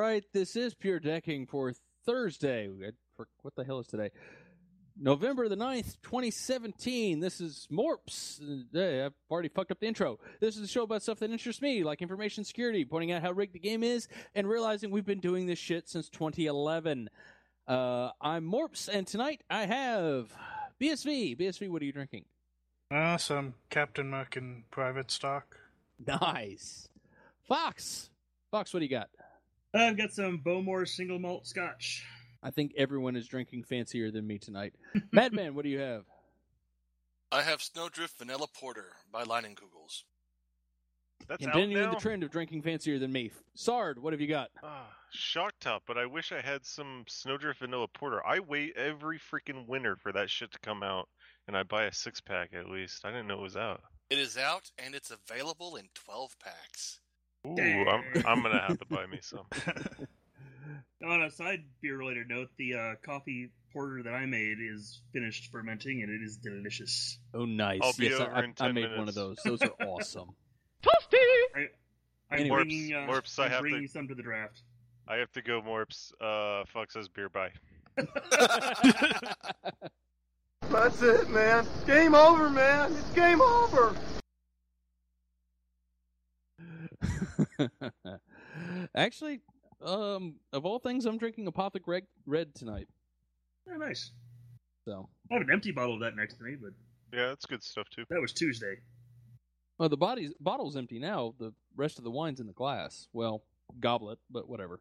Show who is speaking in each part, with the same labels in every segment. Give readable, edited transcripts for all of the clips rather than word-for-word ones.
Speaker 1: right, this is Pure Decking for Thursday. What the hell is today? November the 9th, 2017. This is Morps. I've already fucked up the intro. This is a show about stuff that interests me, like information security, pointing out how rigged the game is, and realizing we've been doing this shit since 2011. I'm Morps, and tonight I have BSV. BSV, what are you drinking?
Speaker 2: Some Captain Muck and Private Stock.
Speaker 1: Nice. Fox, what do you got?
Speaker 3: I've got some Bowmore single malt scotch.
Speaker 1: I think everyone is drinking fancier than me tonight. Madman, what do you have?
Speaker 4: I have Snowdrift Vanilla Porter by Leinenkugels.
Speaker 5: That's
Speaker 1: Continuing
Speaker 5: out now?
Speaker 1: the trend of drinking fancier than me. Sard, what have you got?
Speaker 5: Shock Top, but I wish I had some Snowdrift Vanilla Porter. I wait every freaking winter for that shit to come out, and I buy a 6-pack at least. I didn't know it was out.
Speaker 4: It is out, and it's available in 12 packs.
Speaker 5: Ooh, I'm gonna have to buy me some.
Speaker 3: On a side beer-related note, the coffee porter that I made is finished fermenting, and it is delicious.
Speaker 1: Oh, nice.
Speaker 5: I'll be
Speaker 1: yes,
Speaker 5: over in 10
Speaker 1: I made
Speaker 5: minutes.
Speaker 1: one of those. Those are awesome.
Speaker 3: I'm
Speaker 1: Anyway.
Speaker 3: bringing,
Speaker 5: Morps,
Speaker 3: I'm bringing some to the draft.
Speaker 5: I have to go, Morps. Fox says beer, bye.
Speaker 6: That's it, man. Game over, man. It's game over.
Speaker 1: Actually, of all things, I'm drinking Apothic Red tonight.
Speaker 3: Oh, nice.
Speaker 1: So,
Speaker 3: I have an empty bottle of that next to me, but
Speaker 5: Yeah, that's good stuff too.
Speaker 3: that was Tuesday.
Speaker 1: well, the bottle's empty now. The rest of the wine's in the glass. Well, goblet, but whatever.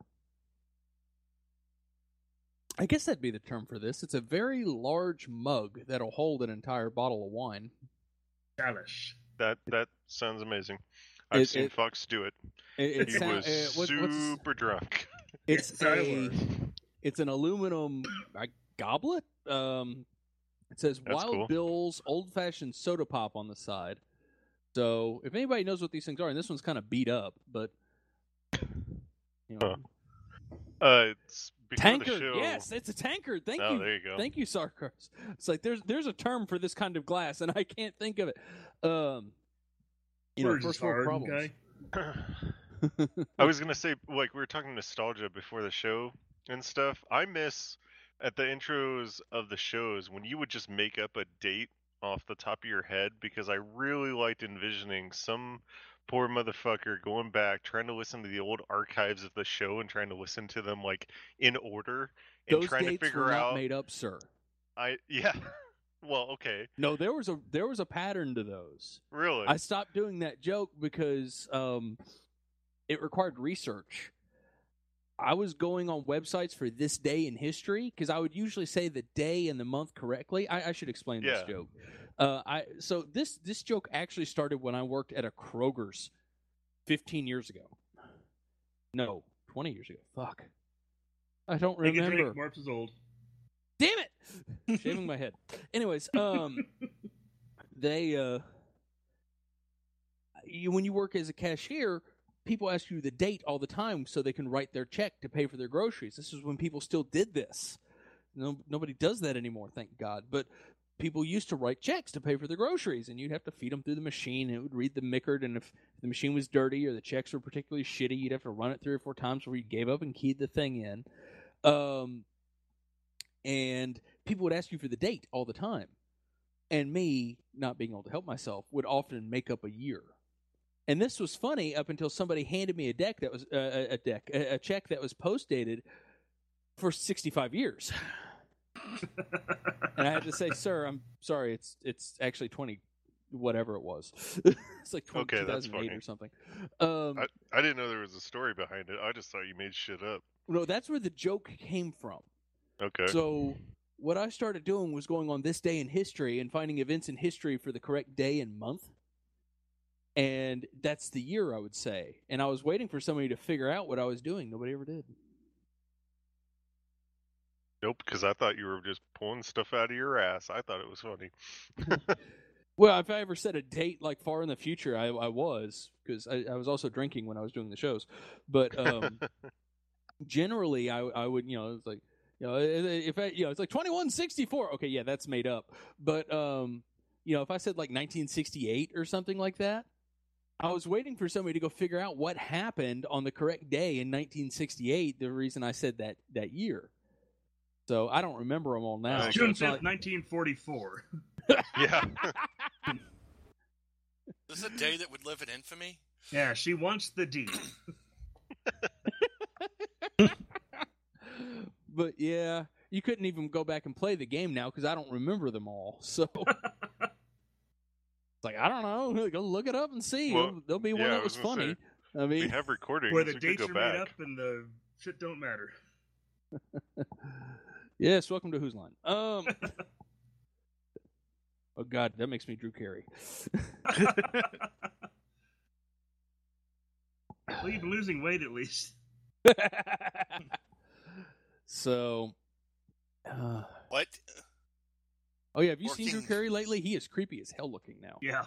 Speaker 1: I guess that'd be the term for this. It's a very large mug that'll hold an entire bottle of wine.
Speaker 3: Chalice.
Speaker 5: That sounds amazing. I've seen Fox do it.
Speaker 1: It
Speaker 5: He
Speaker 1: sound-
Speaker 5: was super drunk.
Speaker 1: It's
Speaker 3: Yes, I was.
Speaker 1: it's an aluminum goblet. It says
Speaker 5: That's
Speaker 1: Wild
Speaker 5: cool.
Speaker 1: Bill's Old Fashioned Soda Pop on the side. So if anybody knows what these things are, and this one's kind of beat up, but you know,
Speaker 5: It's before the
Speaker 1: tankard.
Speaker 5: show.
Speaker 1: Yes, it's a tankard. Thank
Speaker 5: Oh,
Speaker 1: you.
Speaker 5: there you go.
Speaker 1: Thank you, Sarkars. It's like there's a term for this kind of glass, and I can't think of it. You know,
Speaker 3: Where's
Speaker 1: first
Speaker 3: this
Speaker 1: world
Speaker 3: hard
Speaker 1: problems.
Speaker 3: guy?
Speaker 5: I was gonna say, like, we were talking nostalgia before the show and stuff. I miss at the intros of the shows when you would just make up a date off the top of your head, because I really liked envisioning some poor motherfucker going back trying to listen to the old archives of the show and trying to listen to them like in order and
Speaker 1: Those
Speaker 5: trying to
Speaker 1: dates
Speaker 5: figure
Speaker 1: were not
Speaker 5: out.
Speaker 1: made up, sir.
Speaker 5: Yeah. Well, okay.
Speaker 1: No, there was a pattern to those.
Speaker 5: Really?
Speaker 1: I stopped doing that joke because it required research. I was going on websites for this day in history because I would usually say the day and the month correctly. I should explain this
Speaker 5: Yeah.
Speaker 1: joke. So this joke actually started when I worked at a Kroger's 15 years ago. No, 20 years ago. Fuck. I don't
Speaker 3: Take a
Speaker 1: remember.
Speaker 3: drink, Morps is old.
Speaker 1: Damn it! Shaving my head. Anyways, they when you work as a cashier, people ask you the date all the time so they can write their check to pay for their groceries. This is when people still did this. Nobody does that anymore, thank God. But people used to write checks to pay for their groceries, and you'd have to feed them through the machine, and it would read the Mickard, and if the machine was dirty or the checks were particularly shitty, you'd have to run it 3 or 4 times before you gave up and keyed the thing in. And people would ask you for the date all the time. And me, not being able to help myself, would often make up a year. And this was funny up until somebody handed me a check that was post-dated for 65 years. And I had to say, sir, I'm sorry, it's actually 20 whatever it was. It's like 20,
Speaker 5: Okay, that's
Speaker 1: 2008
Speaker 5: funny.
Speaker 1: or something.
Speaker 5: I didn't know there was a story behind it. I just thought you made shit up.
Speaker 1: No, that's where the joke came from.
Speaker 5: Okay.
Speaker 1: So what I started doing was going on this day in history and finding events in history for the correct day and month. And that's the year, I would say. And I was waiting for somebody to figure out what I was doing. Nobody ever did.
Speaker 5: Nope, because I thought you were just pulling stuff out of your ass. I thought it was funny.
Speaker 1: Well, if I ever set a date like far in the future, I was, because I was also drinking when I was doing the shows. But generally, I would, it's like, if it's like 2164. Okay, yeah, that's made up. But if I said like 1968 or something like that, I was waiting for somebody to go figure out what happened on the correct day in 1968. The reason I said that year. So I don't remember them all now.
Speaker 3: June
Speaker 1: It's not
Speaker 3: 5th, 1944.
Speaker 5: Yeah.
Speaker 4: This is a day that would live in infamy.
Speaker 3: Yeah, she wants the D.
Speaker 1: But yeah, you couldn't even go back and play the game now because I don't remember them all. So it's like, I don't know. Go look it up and see.
Speaker 5: Well,
Speaker 1: There'll be one
Speaker 5: yeah,
Speaker 1: that
Speaker 5: I
Speaker 1: was
Speaker 5: was gonna
Speaker 1: funny.
Speaker 5: say,
Speaker 1: I
Speaker 5: we
Speaker 1: mean,
Speaker 5: have recordings.
Speaker 3: Where the
Speaker 5: we
Speaker 3: dates
Speaker 5: could
Speaker 3: are
Speaker 5: go
Speaker 3: made
Speaker 5: back.
Speaker 3: up and the shit don't matter.
Speaker 1: yes. Welcome to Who's Line. Oh God, that makes me Drew Carey.
Speaker 3: Well, you've been losing weight at least.
Speaker 1: So,
Speaker 4: What?
Speaker 1: oh yeah, have you seen Drew
Speaker 4: Working-
Speaker 1: Carey lately? He is creepy as hell looking now.
Speaker 3: Yeah.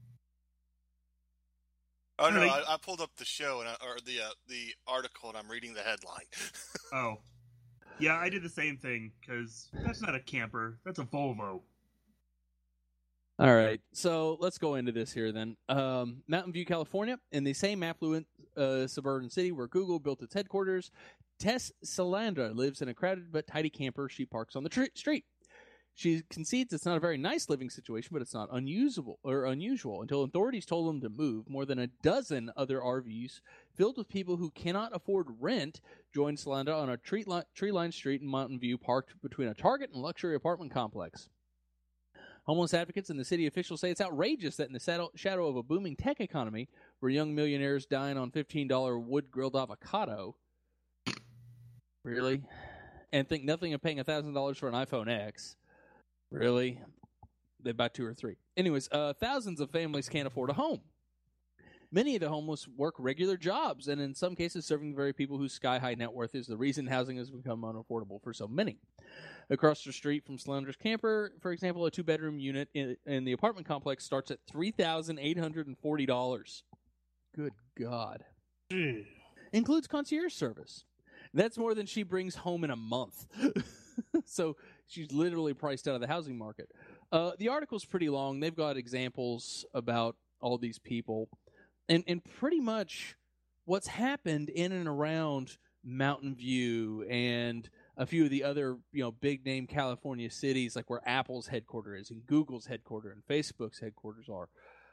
Speaker 4: Oh no,
Speaker 3: Really?
Speaker 4: I pulled up the show or the article and I'm reading the headline.
Speaker 3: Oh. Yeah, I did the same thing, because that's not a camper. That's a Volvo.
Speaker 1: All right, so let's go into this here then. Mountain View, California, in the same affluent suburban city where Google built its headquarters, Tess Salandra lives in a crowded but tidy camper she parks on the street. She concedes it's not a very nice living situation, but it's not unusual until authorities told them to move. More than a dozen other RVs filled with people who cannot afford rent joined Salandra on a tree-lined street in Mountain View, parked between a Target and luxury apartment complex. Homeless advocates and the city officials say it's outrageous that in the shadow of a booming tech economy, where young millionaires dine on $15 wood-grilled avocado, really, and think nothing of paying $1,000 for an iPhone X, really, they buy 2 or 3. Anyways, thousands of families can't afford a home. Many of the homeless work regular jobs, and in some cases serving the very people whose sky-high net worth is the reason housing has become unaffordable for so many. Across the street from Salandra's camper, for example, a 2-bedroom unit in the apartment complex starts at $3,840. Good God. Includes concierge service. That's more than she brings home in a month. So she's literally priced out of the housing market. The article's pretty long. They've got examples about all these people. And pretty much what's happened in and around Mountain View and a few of the other, big name California cities, like where Apple's headquarters is and Google's headquarters and Facebook's headquarters are.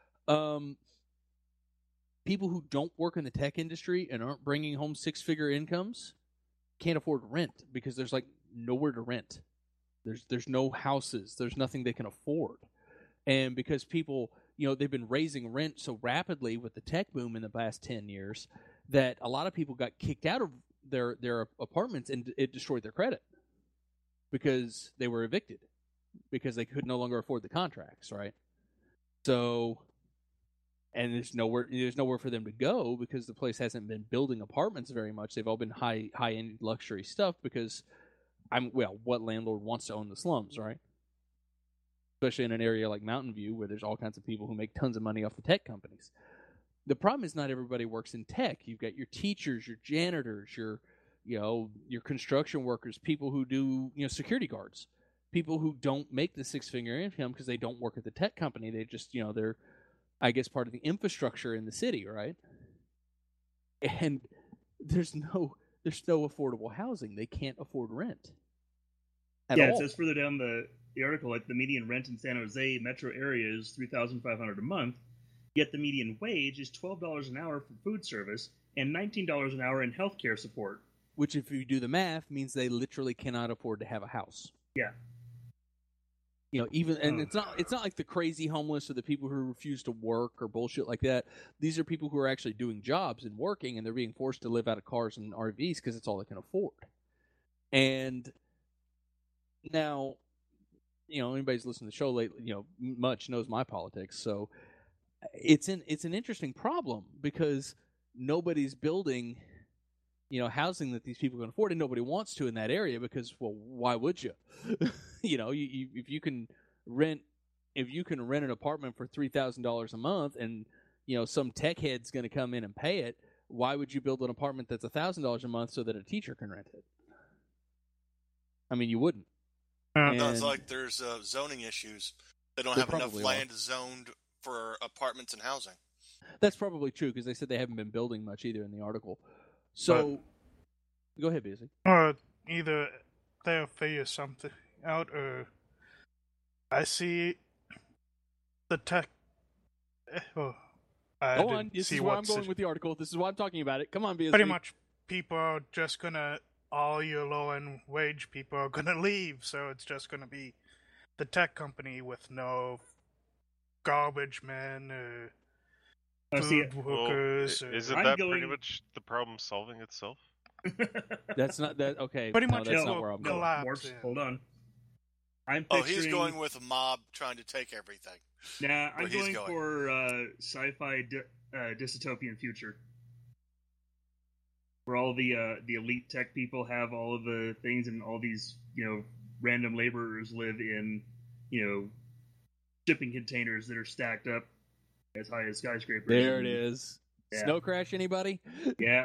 Speaker 1: People who don't work in the tech industry and aren't bringing home 6-figure incomes can't afford rent because there's like nowhere to rent. There's no houses. There's nothing they can afford. And because people, they've been raising rent so rapidly with the tech boom in the past 10 years that a lot of people got kicked out of their apartments, and it destroyed their credit because they were evicted because they could no longer afford the contracts, right? So, and there's nowhere for them to go because the place hasn't been building apartments very much. They've all been high-end luxury stuff because what landlord wants to own the slums, right? Especially in an area like Mountain View where there's all kinds of people who make tons of money off the tech companies. The problem is not everybody works in tech. You've got your teachers, your janitors, your construction workers, people who do, security guards, people who don't make the 6-figure income because they don't work at the tech company. They just, they're, I guess, part of the infrastructure in the city, right? And there's no affordable housing. They can't afford rent at all.
Speaker 3: It says further down the article, like the median rent in San Jose metro area is $3,500 a month, yet the median wage is $12 an hour for food service and $19 an hour in healthcare support.
Speaker 1: Which, if you do the math, means they literally cannot afford to have a house.
Speaker 3: Yeah.
Speaker 1: It's not like the crazy homeless or the people who refuse to work or bullshit like that. These are people who are actually doing jobs and working, and they're being forced to live out of cars and RVs because it's all they can afford. And now, anybody who's listened to the show lately, much knows my politics. So it's an interesting problem because nobody's building, housing that these people can afford, and nobody wants to in that area because, well, why would you? If you can rent an apartment for $3,000 a month, and some tech head's going to come in and pay it, why would you build an apartment that's $1,000 a month so that a teacher can rent it? I mean, you wouldn't.
Speaker 4: Sounds like there's zoning issues. They don't have enough
Speaker 1: probably
Speaker 4: land zoned for apartments and housing.
Speaker 1: That's probably true because they said they haven't been building much either in the article. So, go ahead, Busy.
Speaker 2: Or either they'll figure something out, or I see the tech.
Speaker 1: Go on. This is where I'm going with the article. This is why I'm talking about it. Come on, Busy.
Speaker 2: Pretty much, people are just gonna, all your low-end wage people are gonna leave, so it's just gonna be the tech company with no garbage men or food workers.
Speaker 5: Well, isn't that pretty much the problem solving itself?
Speaker 1: That's not that. Okay.
Speaker 2: Pretty much,
Speaker 1: that's not where I'm going.
Speaker 3: Morphs, hold on.
Speaker 4: He's going with a mob trying to take everything.
Speaker 3: Nah, I'm going for sci-fi dystopian future, where all the elite tech people have all of the things, and all these random laborers live in shipping containers that are stacked up as high as skyscrapers.
Speaker 1: There it is. Yeah. Snow crash, anybody?
Speaker 3: Yeah.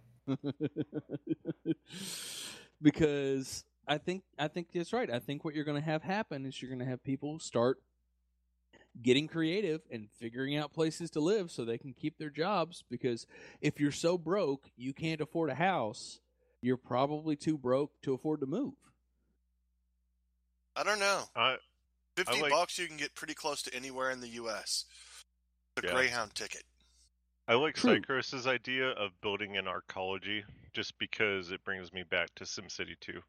Speaker 1: Because I think that's right. I think what you're going to have happen is you're going to have people start getting creative and figuring out places to live so they can keep their jobs. Because if you're so broke you can't afford a house, you're probably too broke to afford to move.
Speaker 4: I don't know. $50 you can get pretty close to anywhere in the U.S. A Greyhound ticket.
Speaker 5: I like Psychos's idea of building an arcology just because it brings me back to SimCity 2.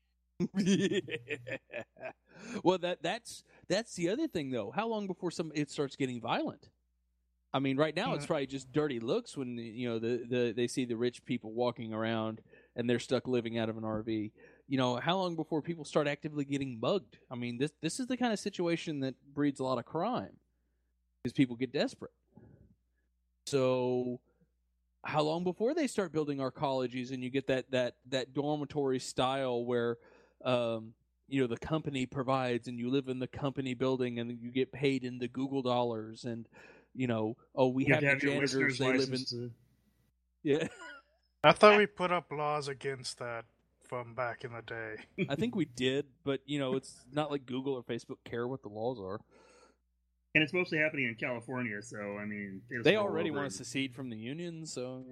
Speaker 1: Well, that's the other thing, though. How long before it starts getting violent? I mean, right now it's probably just dirty looks when they see the rich people walking around and they're stuck living out of an RV. How long before people start actively getting mugged? I mean, this is the kind of situation that breeds a lot of crime because people get desperate. So, how long before they start building arcologies and you get that dormitory style where the company provides and you live in the company building and you get paid in the Google dollars and we have the janitors, they live in. Yeah.
Speaker 2: I thought we put up laws against that from back in the day.
Speaker 1: I think we did, but it's not like Google or Facebook care what the laws are.
Speaker 3: And it's mostly happening in California, so I mean
Speaker 1: they already want to secede from the union, so.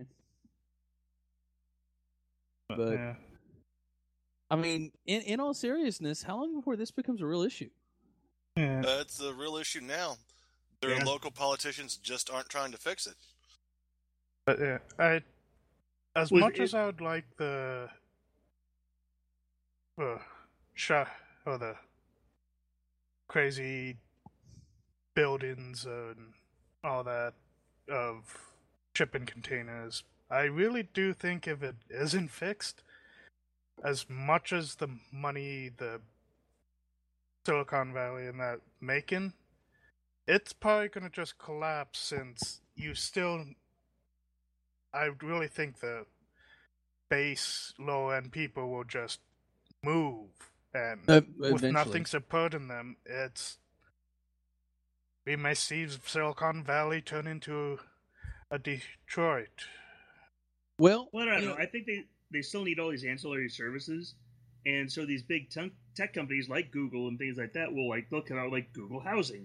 Speaker 1: But I mean, in all seriousness, how long before this becomes a real issue?
Speaker 4: It's the real issue now. Their local politicians just aren't trying to fix it.
Speaker 2: But as much as I would like the crazy buildings and all that of shipping containers, I really do think if it isn't fixed, as much as the money the Silicon Valley and that making, it's probably going to just collapse since I really think the base low-end people will just move, and with nothing supporting them, we may see Silicon Valley turn into a Detroit.
Speaker 1: Well,
Speaker 3: I don't know. I think they still need all these ancillary services, and so these big tech companies like Google and things like that they'll come out like Google Housing,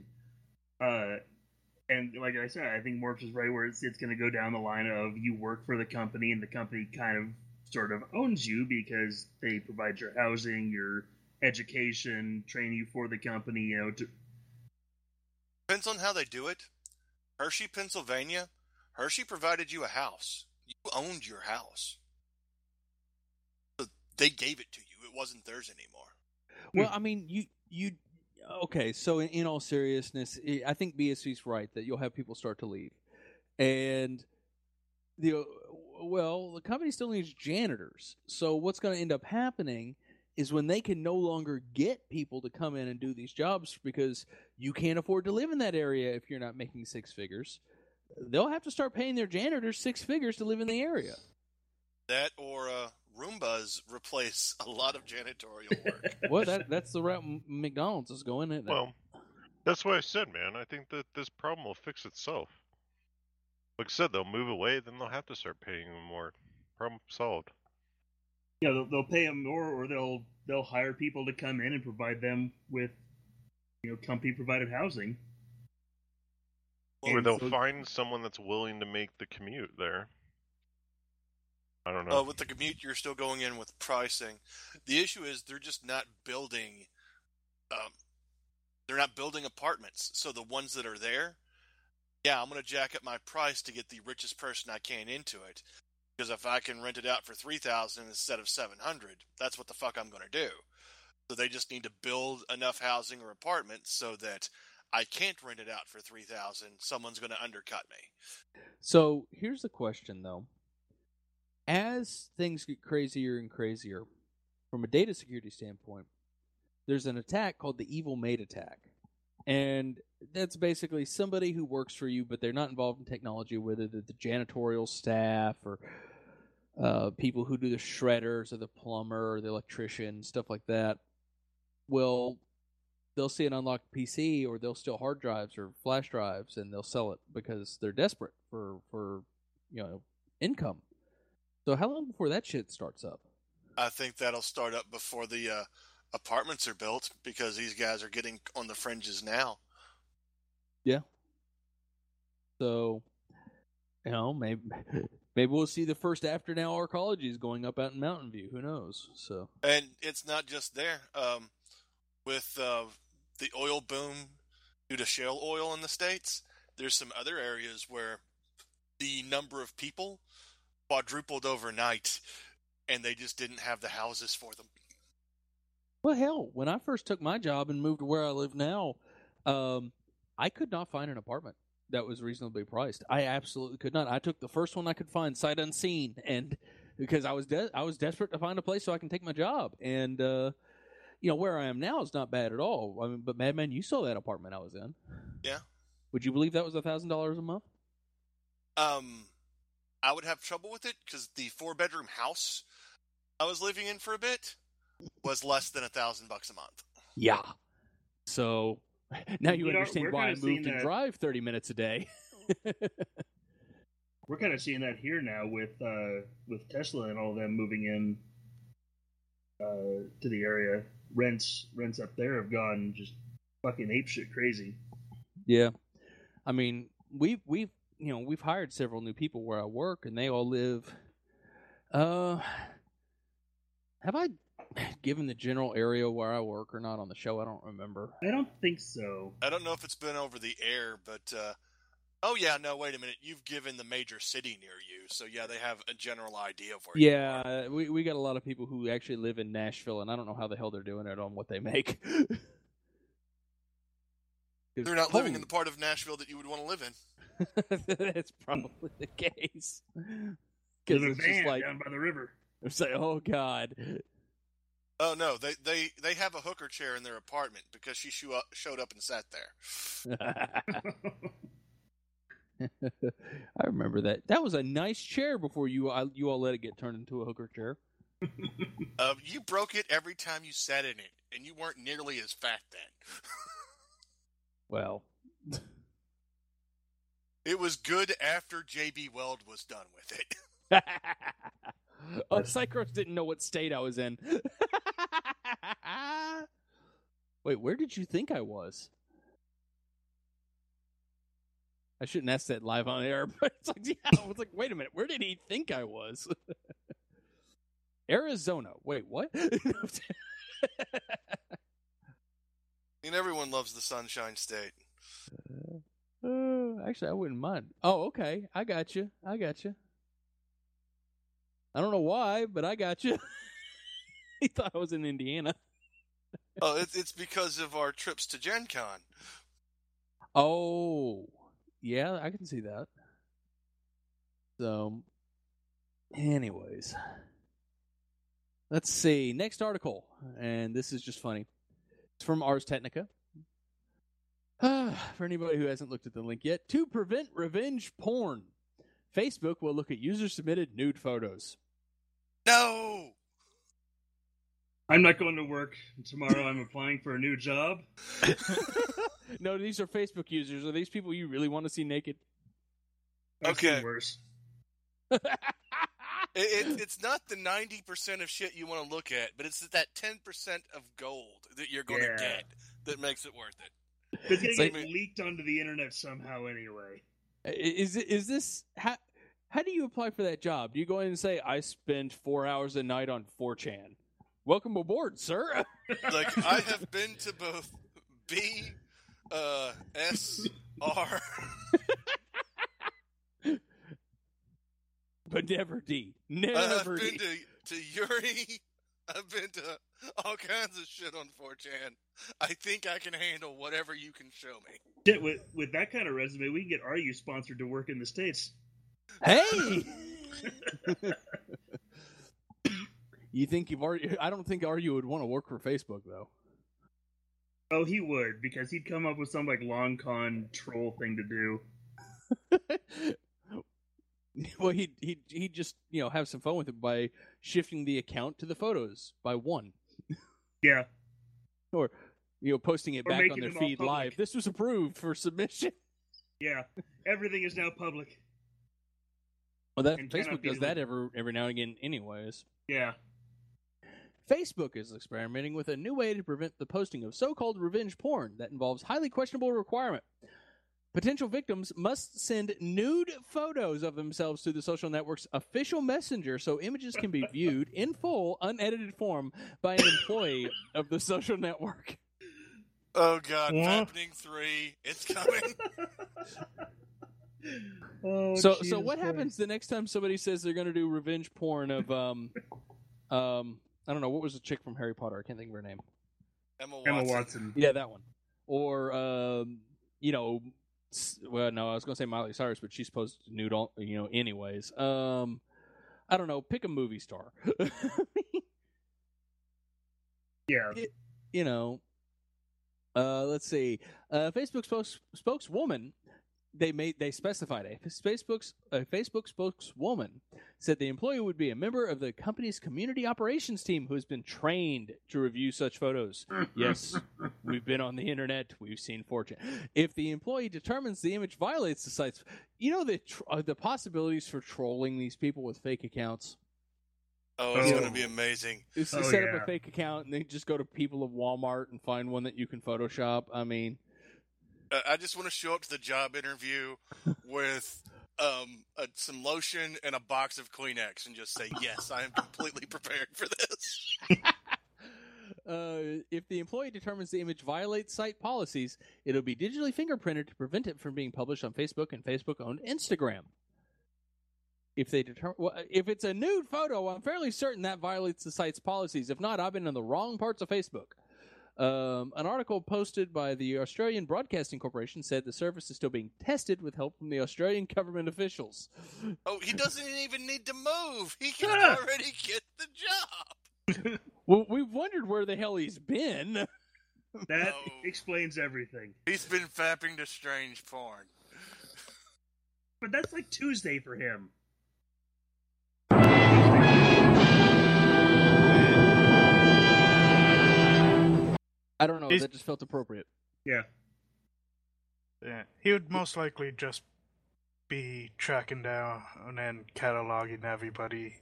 Speaker 3: and like I said, I think Morphs is right where it's going to go down the line of you work for the company and the company kind of sort of owns you because they provide your housing, your education, train you for the company.
Speaker 4: Depends on how they do it. Hershey, Pennsylvania. Hershey provided you a house. You owned your house. They gave it to you. It wasn't theirs anymore.
Speaker 1: Well, I mean, you okay, so in all seriousness, I think BSV's right that you'll have people start to leave. And the company still needs janitors. So what's going to end up happening is when they can no longer get people to come in and do these jobs because you can't afford to live in that area if you're not making six figures, they'll have to start paying their janitors six figures to live in the area.
Speaker 4: That or Roombas replace a lot of janitorial work.
Speaker 1: Well, that's the route McDonald's is going, isn't it?
Speaker 5: Well, that's what I said, man. I think that this problem will fix itself. Like I said, they'll move away, then they'll have to start paying them more. Problem solved.
Speaker 3: Yeah, they'll pay them more, or they'll hire people to come in and provide them with, company provided housing.
Speaker 5: Or they'll
Speaker 3: so-
Speaker 5: find someone that's willing to make the commute there. I don't know.
Speaker 4: With the commute, you're still going in with pricing. The issue is they're just not building. They're not building apartments. So the ones that are there, yeah, I'm going to jack up my price to get the richest person I can into it. Because if I can rent it out for $3,000 instead of $700, that's what the fuck I'm going to do. So they just need to build enough housing or apartments so that I can't rent it out for $3,000. Someone's going to undercut me.
Speaker 1: So here's the question, though. As things get crazier and crazier, from a data security standpoint, there's an attack called the Evil Maid attack. And that's basically somebody who works for you, but they're not involved in technology, whether they're the janitorial staff or people who do the shredders or the plumber or the electrician, stuff like that. Well, they'll see an unlocked PC or they'll steal hard drives or flash drives and they'll sell it because they're desperate for income. So how long before that shit starts up?
Speaker 4: I think that'll start up before the apartments are built because these guys are getting on the fringes now.
Speaker 1: Yeah. So, maybe we'll see the first After Now arcologies going up out in Mountain View. Who knows? So,
Speaker 4: And it's not just there. With the oil boom due to shale oil in the States, there's some other areas where the number of people quadrupled overnight, and they just didn't have the houses for them.
Speaker 1: well, hell, when I first took my job and moved to where I live now, I could not find an apartment that was reasonably priced. I absolutely could not. I took the first one I could find, sight unseen, and because I was desperate to find a place so I can take my job. And where I am now is not bad at all. I mean, but Madman, you saw that apartment I was in.
Speaker 4: Yeah.
Speaker 1: Would you believe that was $1,000 a month?
Speaker 4: I would have trouble with it because the 4-bedroom house I was living in for a bit was less than $1,000 a month.
Speaker 1: Yeah. So now you
Speaker 3: We're
Speaker 1: understand why I
Speaker 3: kinda seeing
Speaker 1: moved and
Speaker 3: that-
Speaker 1: drive 30 minutes a day.
Speaker 3: We're kind of seeing that here now with Tesla and all of them moving in to the area. Rents up there have gone just fucking apeshit crazy.
Speaker 1: Yeah. I mean, we've hired several new people where I work, and they all live. Have I given the general area where I work or not on the show? I don't remember.
Speaker 3: I don't think so.
Speaker 4: I don't know if it's been over the air, but oh yeah, no, wait a minute. You've given the major city near you, so yeah, they have a general idea of where you are.
Speaker 1: Yeah, we got a lot of people who actually live in Nashville, and I don't know how the hell they're doing it on what they make.
Speaker 4: They're not living in the part of Nashville that you would want to live in.
Speaker 1: That's probably the case.
Speaker 3: There's
Speaker 1: Because
Speaker 3: a
Speaker 1: it's just
Speaker 3: van
Speaker 1: like
Speaker 3: down by the river.
Speaker 1: it's like, oh god.
Speaker 4: Oh no, they have a hooker chair in their apartment because she showed up and sat there.
Speaker 1: I remember that. That was a nice chair before you all let it get turned into a hooker chair.
Speaker 4: You broke it every time you sat in it, and you weren't nearly as fat then.
Speaker 1: Well,
Speaker 4: It was good after J.B. Weld was done with it.
Speaker 1: oh, Cycros didn't know what state I was in. Wait, where did you think I was? I shouldn't ask that live on air, but it's like, yeah, I was like, wait a minute, where did he think I was? Arizona. Wait, what?
Speaker 4: And everyone loves the Sunshine State.
Speaker 1: Actually, I wouldn't mind. Oh, okay. I got you. I don't know why, but I got you. He thought I was in Indiana.
Speaker 4: Oh, it's because of our trips to Gen Con.
Speaker 1: Oh, yeah, I can see that. So, anyways, let's see. Next article, and this is just funny. It's from Ars Technica. For anybody who hasn't looked at the link yet, to prevent revenge porn, Facebook will look at user-submitted nude photos.
Speaker 4: No!
Speaker 3: I'm not going to work tomorrow. I'm applying for a new job.
Speaker 1: No, these are Facebook users. Are these people you really want to see naked?
Speaker 3: I've seen
Speaker 4: Okay.
Speaker 3: worse.
Speaker 4: It's not the 90% of shit you want to look at, but it's that 10% of gold that you're going to
Speaker 3: Yeah.
Speaker 4: get that makes it worth it.
Speaker 3: It's gonna
Speaker 1: It's
Speaker 3: get
Speaker 1: like-
Speaker 3: leaked onto the internet somehow anyway.
Speaker 1: Is this how do you apply for that job? Do you go in and say, I spend 4 hours a night on 4chan? Welcome aboard, sir.
Speaker 4: Like, I have been to both B, S, R.
Speaker 1: But never D.
Speaker 4: I've
Speaker 1: Never
Speaker 4: been
Speaker 1: D.
Speaker 4: to Yuri. I've been to all kinds of shit on 4chan. I think I can handle whatever you can show me.
Speaker 3: Shit, with that kind of resume, we can get RU sponsored to work in the States.
Speaker 1: Hey! You think you've already... I don't think RU would want to work for Facebook, though.
Speaker 3: Oh, he would, because he'd come up with some like long con troll thing to do.
Speaker 1: Well, he'd just, have some fun with it by shifting the account to the photos by one.
Speaker 3: Yeah.
Speaker 1: Or, posting it
Speaker 3: Or
Speaker 1: back on
Speaker 3: making
Speaker 1: their
Speaker 3: them all
Speaker 1: feed
Speaker 3: public.
Speaker 1: live. This was approved for submission.
Speaker 3: Yeah. Everything is now public.
Speaker 1: Well, that
Speaker 3: And cannot
Speaker 1: Facebook
Speaker 3: be
Speaker 1: does that every now and again anyways.
Speaker 3: Yeah.
Speaker 1: Facebook is experimenting with a new way to prevent the posting of so-called revenge porn that involves highly questionable requirement. Potential victims must send nude photos of themselves to the social network's official messenger so images can be viewed in full, unedited form by an employee of the social network.
Speaker 4: Oh god,
Speaker 2: What?
Speaker 4: Happening 3, it's coming.
Speaker 3: Oh,
Speaker 1: So
Speaker 3: Jesus
Speaker 1: what
Speaker 3: Christ.
Speaker 1: happens the next time somebody says they're going to do revenge porn of I don't know, what was the chick from Harry Potter? I can't think of her name.
Speaker 3: Emma Watson.
Speaker 1: Yeah, that one. Or well, no, I was going to say Miley Cyrus, but she's supposed to nude all, anyways. I don't know, pick a movie star.
Speaker 3: Yeah.
Speaker 1: Let's see. Facebook spokeswoman. They specified a Facebook spokeswoman said the employee would be a member of the company's community operations team who has been trained to review such photos. Yes, we've been on the internet. We've seen 4chan. If the employee determines the image violates the site's, the possibilities for trolling these people with fake accounts.
Speaker 4: Oh, it's
Speaker 3: Oh.
Speaker 4: going to be amazing.
Speaker 1: Is to
Speaker 3: Oh,
Speaker 1: set up
Speaker 3: yeah.
Speaker 1: a fake account and then just go to people of Walmart and find one that you can Photoshop. I mean,
Speaker 4: I just want to show up to the job interview with some lotion and a box of Kleenex and just say, yes, I am completely prepared for this.
Speaker 1: if the employee determines the image violates site policies, it'll be digitally fingerprinted to prevent it from being published on Facebook and Facebook-owned Instagram. If it's a nude photo, I'm fairly certain that violates the site's policies. If not, I've been in the wrong parts of Facebook. An article posted by the Australian Broadcasting Corporation said the service is still being tested with help from the Australian government officials.
Speaker 4: Oh, he doesn't even need to move. He can already get the job.
Speaker 1: Well, we've wondered where the hell he's been.
Speaker 3: That
Speaker 4: Oh.
Speaker 3: explains everything.
Speaker 4: He's been fapping to strange porn.
Speaker 3: But that's like Tuesday for him.
Speaker 1: I don't know.
Speaker 2: He's-
Speaker 1: That just felt appropriate.
Speaker 3: Yeah.
Speaker 2: Yeah, he would most likely just be tracking down and then cataloging everybody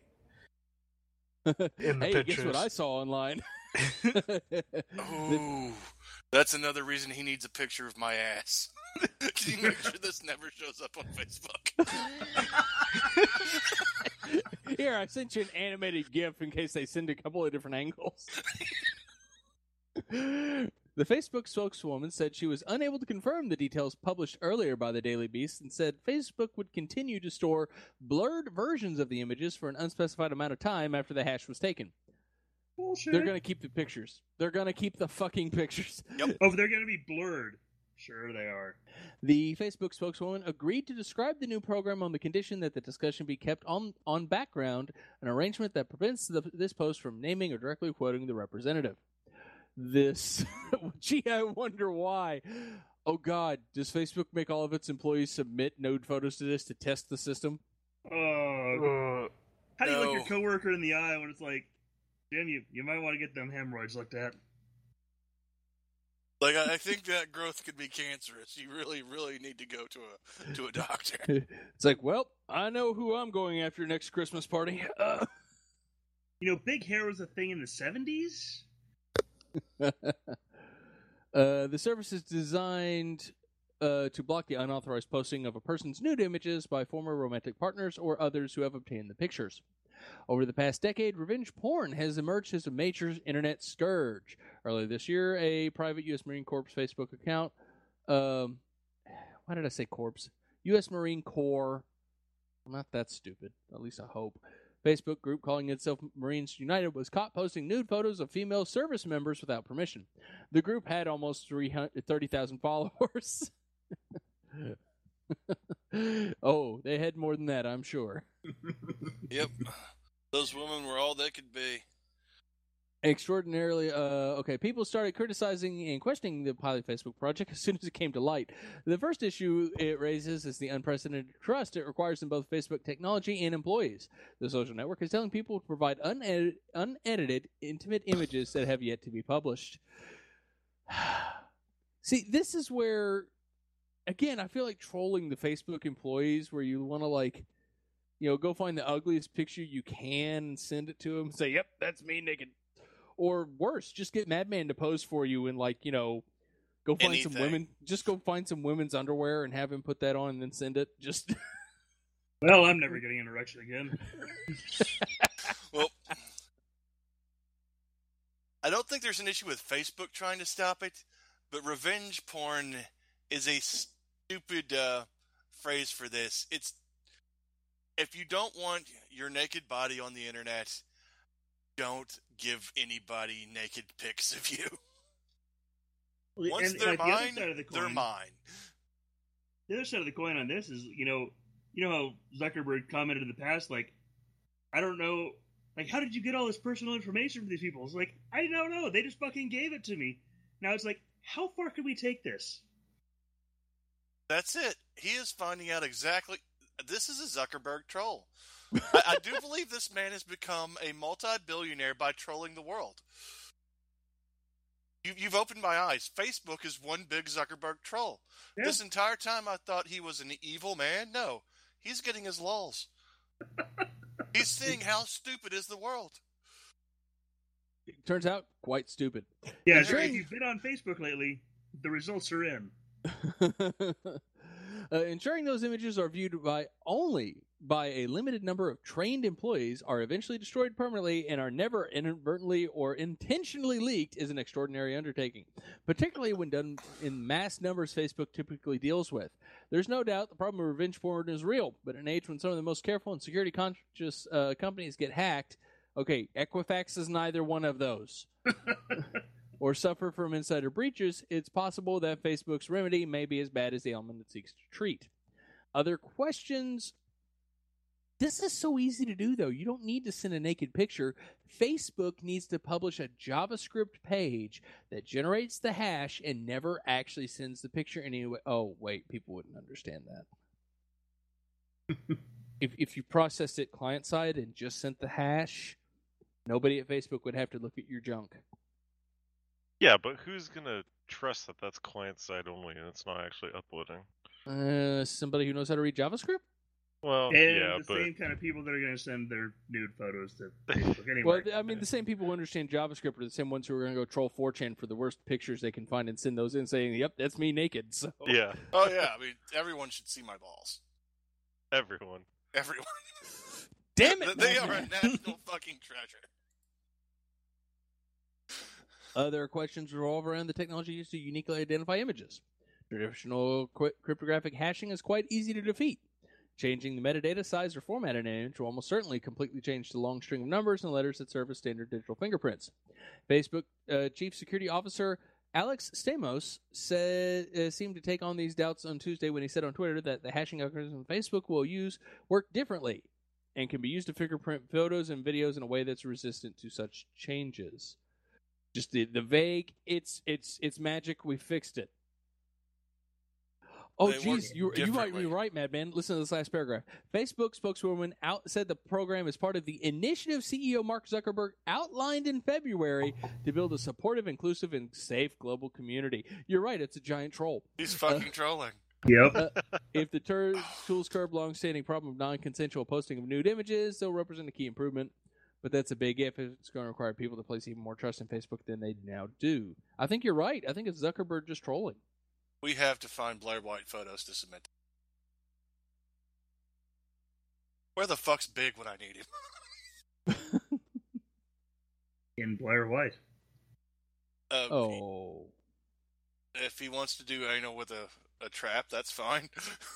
Speaker 2: in the
Speaker 1: Hey,
Speaker 2: pictures.
Speaker 1: guess what I saw online?
Speaker 4: Ooh, that's another reason he needs a picture of my ass. Can you make sure this never shows up on Facebook?
Speaker 1: Here, I sent you an animated GIF in case they send a couple of different angles. The Facebook spokeswoman said she was unable to confirm the details published earlier by the Daily Beast and said Facebook would continue to store blurred versions of the images for an unspecified amount of time after the hash was taken.
Speaker 3: Bullshit.
Speaker 1: They're going to keep the pictures. They're going to keep the fucking pictures.
Speaker 3: Oh, they're going to be blurred. Sure they are.
Speaker 1: The Facebook spokeswoman agreed to describe the new program on the condition that the discussion be kept on background, an arrangement that prevents this post from naming or directly quoting the representative. Gee, I wonder why. Oh God, does Facebook make all of its employees submit nude photos to this to test the system?
Speaker 3: Oh, how do you look your
Speaker 4: no.
Speaker 3: coworker in the eye when it's like, Jim, you might want to get them hemorrhoids looked at?
Speaker 4: Like, I think that growth could be cancerous. You really, really need to go to a doctor.
Speaker 1: It's like, well, I know who I'm going after next Christmas party.
Speaker 3: You know, big hair was a thing in the 70s?
Speaker 1: The service is designed to block the unauthorized posting of a person's nude images by former romantic partners or others who have obtained the pictures. Over the past decade, revenge porn has emerged as a major internet scourge. Earlier this year, a private U.S. Marine Corps Facebook account, why did I say corpse? U.S. Marine Corps, not that stupid, at least I hope, Facebook group calling itself Marines United was caught posting nude photos of female service members without permission. The group had almost 30,000 followers. Oh, they had more than that, I'm sure.
Speaker 4: Yep. Those women were all they could be.
Speaker 1: Extraordinarily, people started criticizing and questioning the pilot Facebook project as soon as it came to light. The first issue it raises is the unprecedented trust it requires in both Facebook technology and employees. The social network is telling people to provide unedited, intimate images that have yet to be published. See, this is where, again, I feel like trolling the Facebook employees, where you want to, go find the ugliest picture you can and send it to them and say, yep, that's me naked. Or worse, just get Madman to pose for you and, go find
Speaker 4: Anything.
Speaker 1: some women. Just go find some women's underwear and have him put that on and then send it. Just
Speaker 3: Well, I'm never getting an erection again.
Speaker 4: Well, I don't think there's an issue with Facebook trying to stop it, but revenge porn is a stupid phrase for this. It's, if you don't want your naked body on the internet, don't give anybody naked pics of you. Once they're mine, they're mine.
Speaker 3: The other side of the coin on this is, you know how Zuckerberg commented in the past, I don't know, how did you get all this personal information from these people? It's I don't know. They just fucking gave it to me. Now it's how far can we take this?
Speaker 4: That's it. He is finding out exactly. This is a Zuckerberg troll. I do believe this man has become a multi-billionaire by trolling the world. You've opened my eyes. Facebook is one big Zuckerberg troll.
Speaker 3: Yeah.
Speaker 4: This entire time I thought he was an evil man. No, he's getting his lulls. He's seeing how stupid is the world.
Speaker 1: turns out quite stupid.
Speaker 3: Yeah, if you've been on Facebook lately, the results are in.
Speaker 1: Ensuring those images are viewed only by a limited number of trained employees, are eventually destroyed permanently, and are never inadvertently or intentionally leaked is an extraordinary undertaking, particularly when done in mass numbers Facebook typically deals with. There's no doubt the problem of revenge porn is real, but in an age when some of the most careful and security-conscious companies get hacked, okay, Equifax is neither one of those. Or suffer from insider breaches, it's possible that Facebook's remedy may be as bad as the element it seeks to treat. Other questions? This is so easy to do, though. You don't need to send a naked picture. Facebook needs to publish a JavaScript page that generates the hash and never actually sends the picture anyway. Oh, wait, people wouldn't understand that. If you processed it client-side and just sent the hash, nobody at Facebook would have to look at your junk.
Speaker 5: Yeah, but who's going to trust that that's client-side only and it's not actually uploading?
Speaker 1: Somebody who knows how to read JavaScript?
Speaker 5: Well,
Speaker 3: and
Speaker 5: yeah,
Speaker 3: the
Speaker 5: but...
Speaker 3: same kind of people that are going to send their nude photos to Facebook anyway.
Speaker 1: Well, I mean, the same people who understand JavaScript are the same ones who are going to go troll 4chan for the worst pictures they can find and send those in saying, yep, that's me naked. So.
Speaker 5: Yeah.
Speaker 4: Oh, yeah. I mean, everyone should see my balls.
Speaker 5: Everyone.
Speaker 4: Everyone.
Speaker 1: Damn it!
Speaker 4: They are a national fucking treasure.
Speaker 1: Other questions revolve around the technology used to uniquely identify images. Traditional cryptographic hashing is quite easy to defeat. Changing the metadata, size, or format of an image will almost certainly completely change the long string of numbers and letters that serve as standard digital fingerprints. Facebook Chief Security Officer Alex Stamos seemed to take on these doubts on Tuesday when he said on Twitter that the hashing algorithm Facebook will use work differently and can be used to fingerprint photos and videos in a way that's resistant to such changes. Just the vague, it's magic, we fixed it. Oh, geez, you're right, Madman. Listen to this last paragraph. Facebook spokeswoman said the program is part of the initiative CEO Mark Zuckerberg outlined in February to build a supportive, inclusive, and safe global community. You're right, it's a giant troll.
Speaker 4: He's fucking trolling.
Speaker 3: Yep.
Speaker 1: If the tools curb long-standing problem of non-consensual posting of nude images, they'll represent a key improvement. but that's a big if. It's going to require people to place even more trust in Facebook than they now do. I think you're right. I think it's Zuckerberg just trolling.
Speaker 4: We have to find Blair White photos to submit. Where the fuck's Big when I need him?
Speaker 3: In Blair White.
Speaker 1: Oh.
Speaker 4: If he wants to do anal with a trap, that's fine.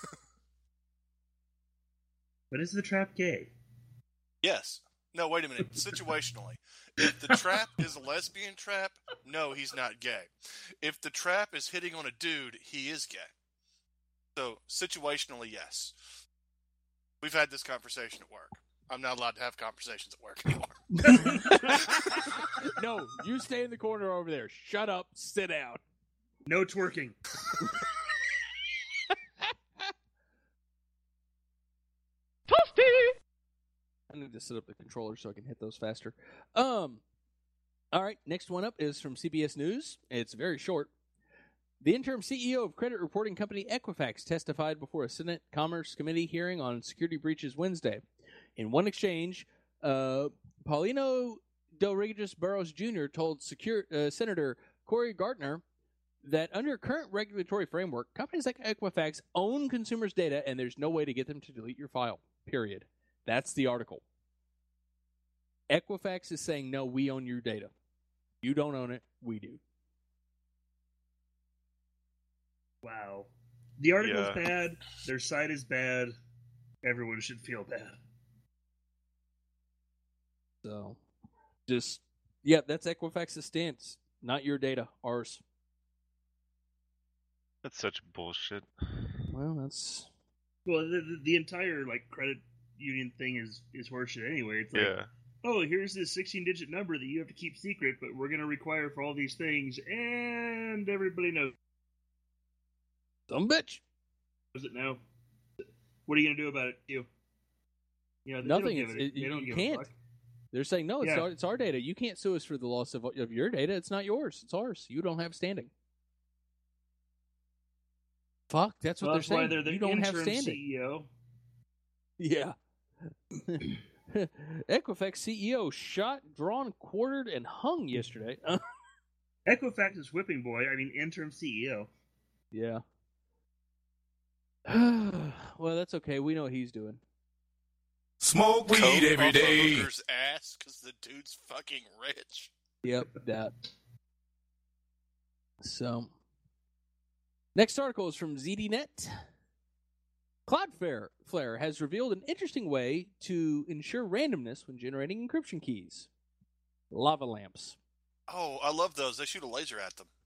Speaker 3: But is the trap gay?
Speaker 4: Yes. No, wait a minute. Situationally. If the trap is a lesbian trap, no, he's not gay. If the trap is hitting on a dude, he is gay. So, situationally, yes. We've had this conversation at work. I'm not allowed to have conversations at work anymore.
Speaker 1: No, you stay in the corner over there. Shut up. Sit down.
Speaker 3: No twerking.
Speaker 1: I need to set up the controller so I can hit those faster. All right, next one up is from CBS News. It's very short. The interim CEO of credit reporting company Equifax testified before a Senate Commerce Committee hearing on security breaches Wednesday. In one exchange, Paulino Del Regis Burrows Jr. told Senator Cory Gardner that under current regulatory framework, companies like Equifax own consumers' data and there's no way to get them to delete your file, period. That's the article. Equifax is saying, no, we own your data. You don't own it, we do.
Speaker 3: Wow. The article's bad. Their site is bad. Everyone should feel bad.
Speaker 1: So, just, yeah, that's Equifax's stance. Not your data, ours.
Speaker 5: That's such bullshit.
Speaker 1: Well, that's...
Speaker 3: Well, the entire, credit union thing is horseshit anyway. It's like, oh, here's this 16-digit number that you have to keep secret, but we're going to require for all these things, and everybody knows.
Speaker 1: Some bitch.
Speaker 3: Knows it now. What are you going to do about it, you?
Speaker 1: Nothing. You can't. They're saying, no, it's our data. You can't sue us for the loss of your data. It's not yours. It's ours. You don't have standing. Fuck, that's what they're saying.
Speaker 3: Why they're the
Speaker 1: you don't have
Speaker 3: interim
Speaker 1: standing.
Speaker 3: CEO.
Speaker 1: Yeah. Equifax CEO shot, drawn, quartered, and hung yesterday.
Speaker 3: Equifax's whipping boy, interim CEO.
Speaker 1: Yeah. Well, that's okay. We know what he's doing.
Speaker 7: Smoke weed every day.
Speaker 4: Hooker's ass because the dude's fucking rich.
Speaker 1: Yep, that. So, next article is from ZDNet. Cloudflare has revealed an interesting way to ensure randomness when generating encryption keys. Lava lamps.
Speaker 4: Oh, I love those. They shoot a laser at them.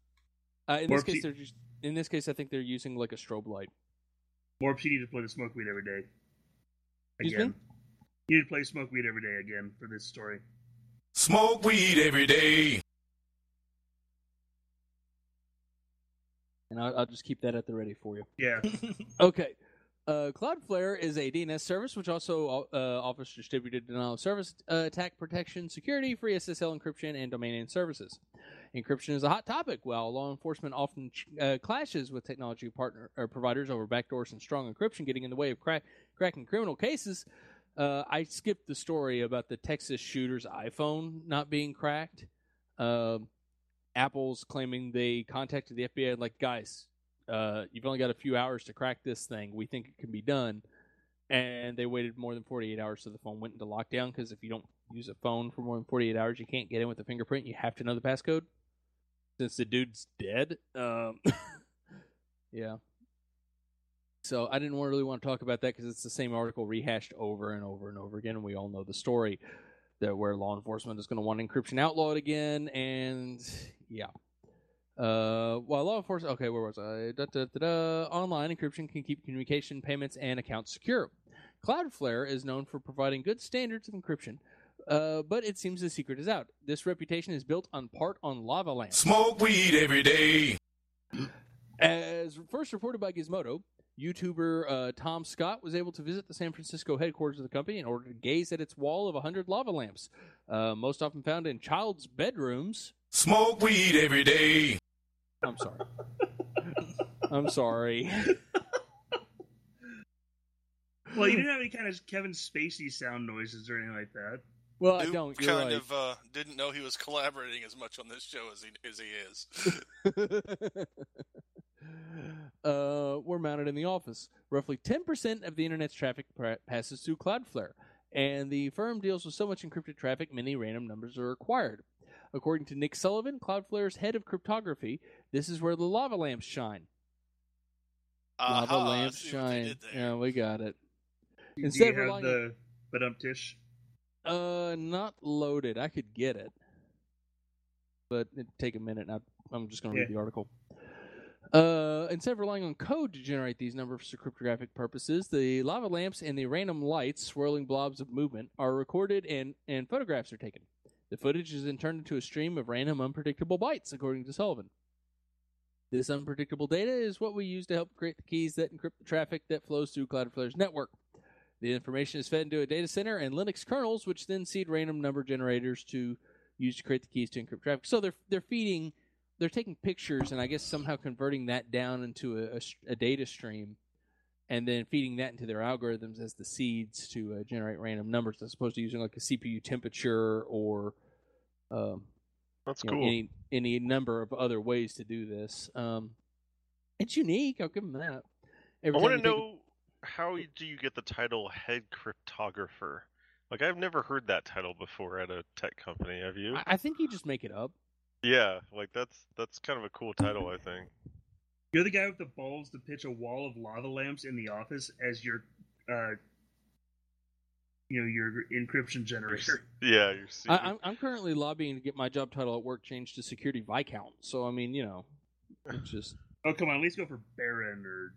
Speaker 1: In this case, I think they're using like a strobe light.
Speaker 3: Morps, you need to play the smoke weed every day.
Speaker 1: Excuse
Speaker 3: Again.
Speaker 1: me?
Speaker 3: You need to play smoke weed every day again for this story.
Speaker 7: Smoke weed every day.
Speaker 1: And I'll just keep that at the ready for you.
Speaker 3: Yeah.
Speaker 1: Okay. Cloudflare is a DNS service which also offers distributed denial of service attack protection, security, free SSL encryption, and domain name services. Encryption is a hot topic. While law enforcement often clashes with technology providers over backdoors and strong encryption getting in the way of cracking criminal cases, I skipped the story about the Texas shooter's iPhone not being cracked. Apple's claiming they contacted the FBI like, guys, you've only got a few hours to crack this thing. We think it can be done. And they waited more than 48 hours so the phone went into lockdown, because if you don't use a phone for more than 48 hours, you can't get in with a fingerprint. You have to know the passcode. Since the dude's dead. Yeah. So I didn't really want to talk about that because it's the same article rehashed over and over and over again, and we all know the story that where law enforcement is going to want encryption outlawed again, and yeah. While law enforcement, okay, where was I? Online encryption can keep communication, payments, and accounts secure. Cloudflare is known for providing good standards of encryption, but it seems the secret is out. This reputation is built on part on lava lamps.
Speaker 7: Smoke weed every day.
Speaker 1: As first reported by Gizmodo, YouTuber Tom Scott was able to visit the San Francisco headquarters of the company in order to gaze at its wall of 100 lava lamps, most often found in child's bedrooms.
Speaker 7: Smoke weed every day.
Speaker 1: I'm sorry. I'm sorry.
Speaker 3: Well, you didn't have any kind of Kevin Spacey sound noises or anything like that.
Speaker 1: Well, I
Speaker 4: Duke
Speaker 1: don't. You're
Speaker 4: kind
Speaker 1: right.
Speaker 4: of didn't know he was collaborating as much on this show as he is.
Speaker 1: We're mounted in the office. Roughly 10% of the internet's traffic passes through Cloudflare, and the firm deals with so much encrypted traffic, many random numbers are required. According to Nick Sullivan, Cloudflare's head of cryptography, this is where the lava lamps shine. Lava lamps
Speaker 4: see what they
Speaker 1: shine.
Speaker 4: did there.
Speaker 1: Yeah, we got it.
Speaker 3: Do
Speaker 1: Instead
Speaker 3: you
Speaker 1: of
Speaker 3: have
Speaker 1: relying
Speaker 3: the badumtish?
Speaker 1: not loaded. I could get it, but it'd take a minute. And I'm just going to read the article. Instead of relying on code to generate these numbers for cryptographic purposes, the lava lamps and the random lights, swirling blobs of movement, are recorded and photographs are taken. The footage is then turned into a stream of random, unpredictable bytes, according to Sullivan. This unpredictable data is what we use to help create the keys that encrypt the traffic that flows through Cloudflare's network. The information is fed into a data center and Linux kernels, which then seed random number generators to use to create the keys to encrypt traffic. So they're taking pictures and I guess somehow converting that down into a data stream and then feeding that into their algorithms as the seeds to generate random numbers as opposed to using like a CPU temperature or
Speaker 5: That's cool.
Speaker 1: any number of other ways to do this. It's unique. I'll give them that.
Speaker 5: I want to know, how do you get the title head cryptographer? Like, I've never heard that title before at a tech company. Have you?
Speaker 1: I think you just make it up.
Speaker 5: Yeah, like that's kind of a cool title, I think.
Speaker 3: You're the guy with the balls to pitch a wall of lava lamps in the office as your, your encryption generator.
Speaker 5: Yeah, you're secret.
Speaker 1: I'm currently lobbying to get my job title at work changed to security viscount. So I mean, it's just.
Speaker 3: Oh come on, at least go for Baron or.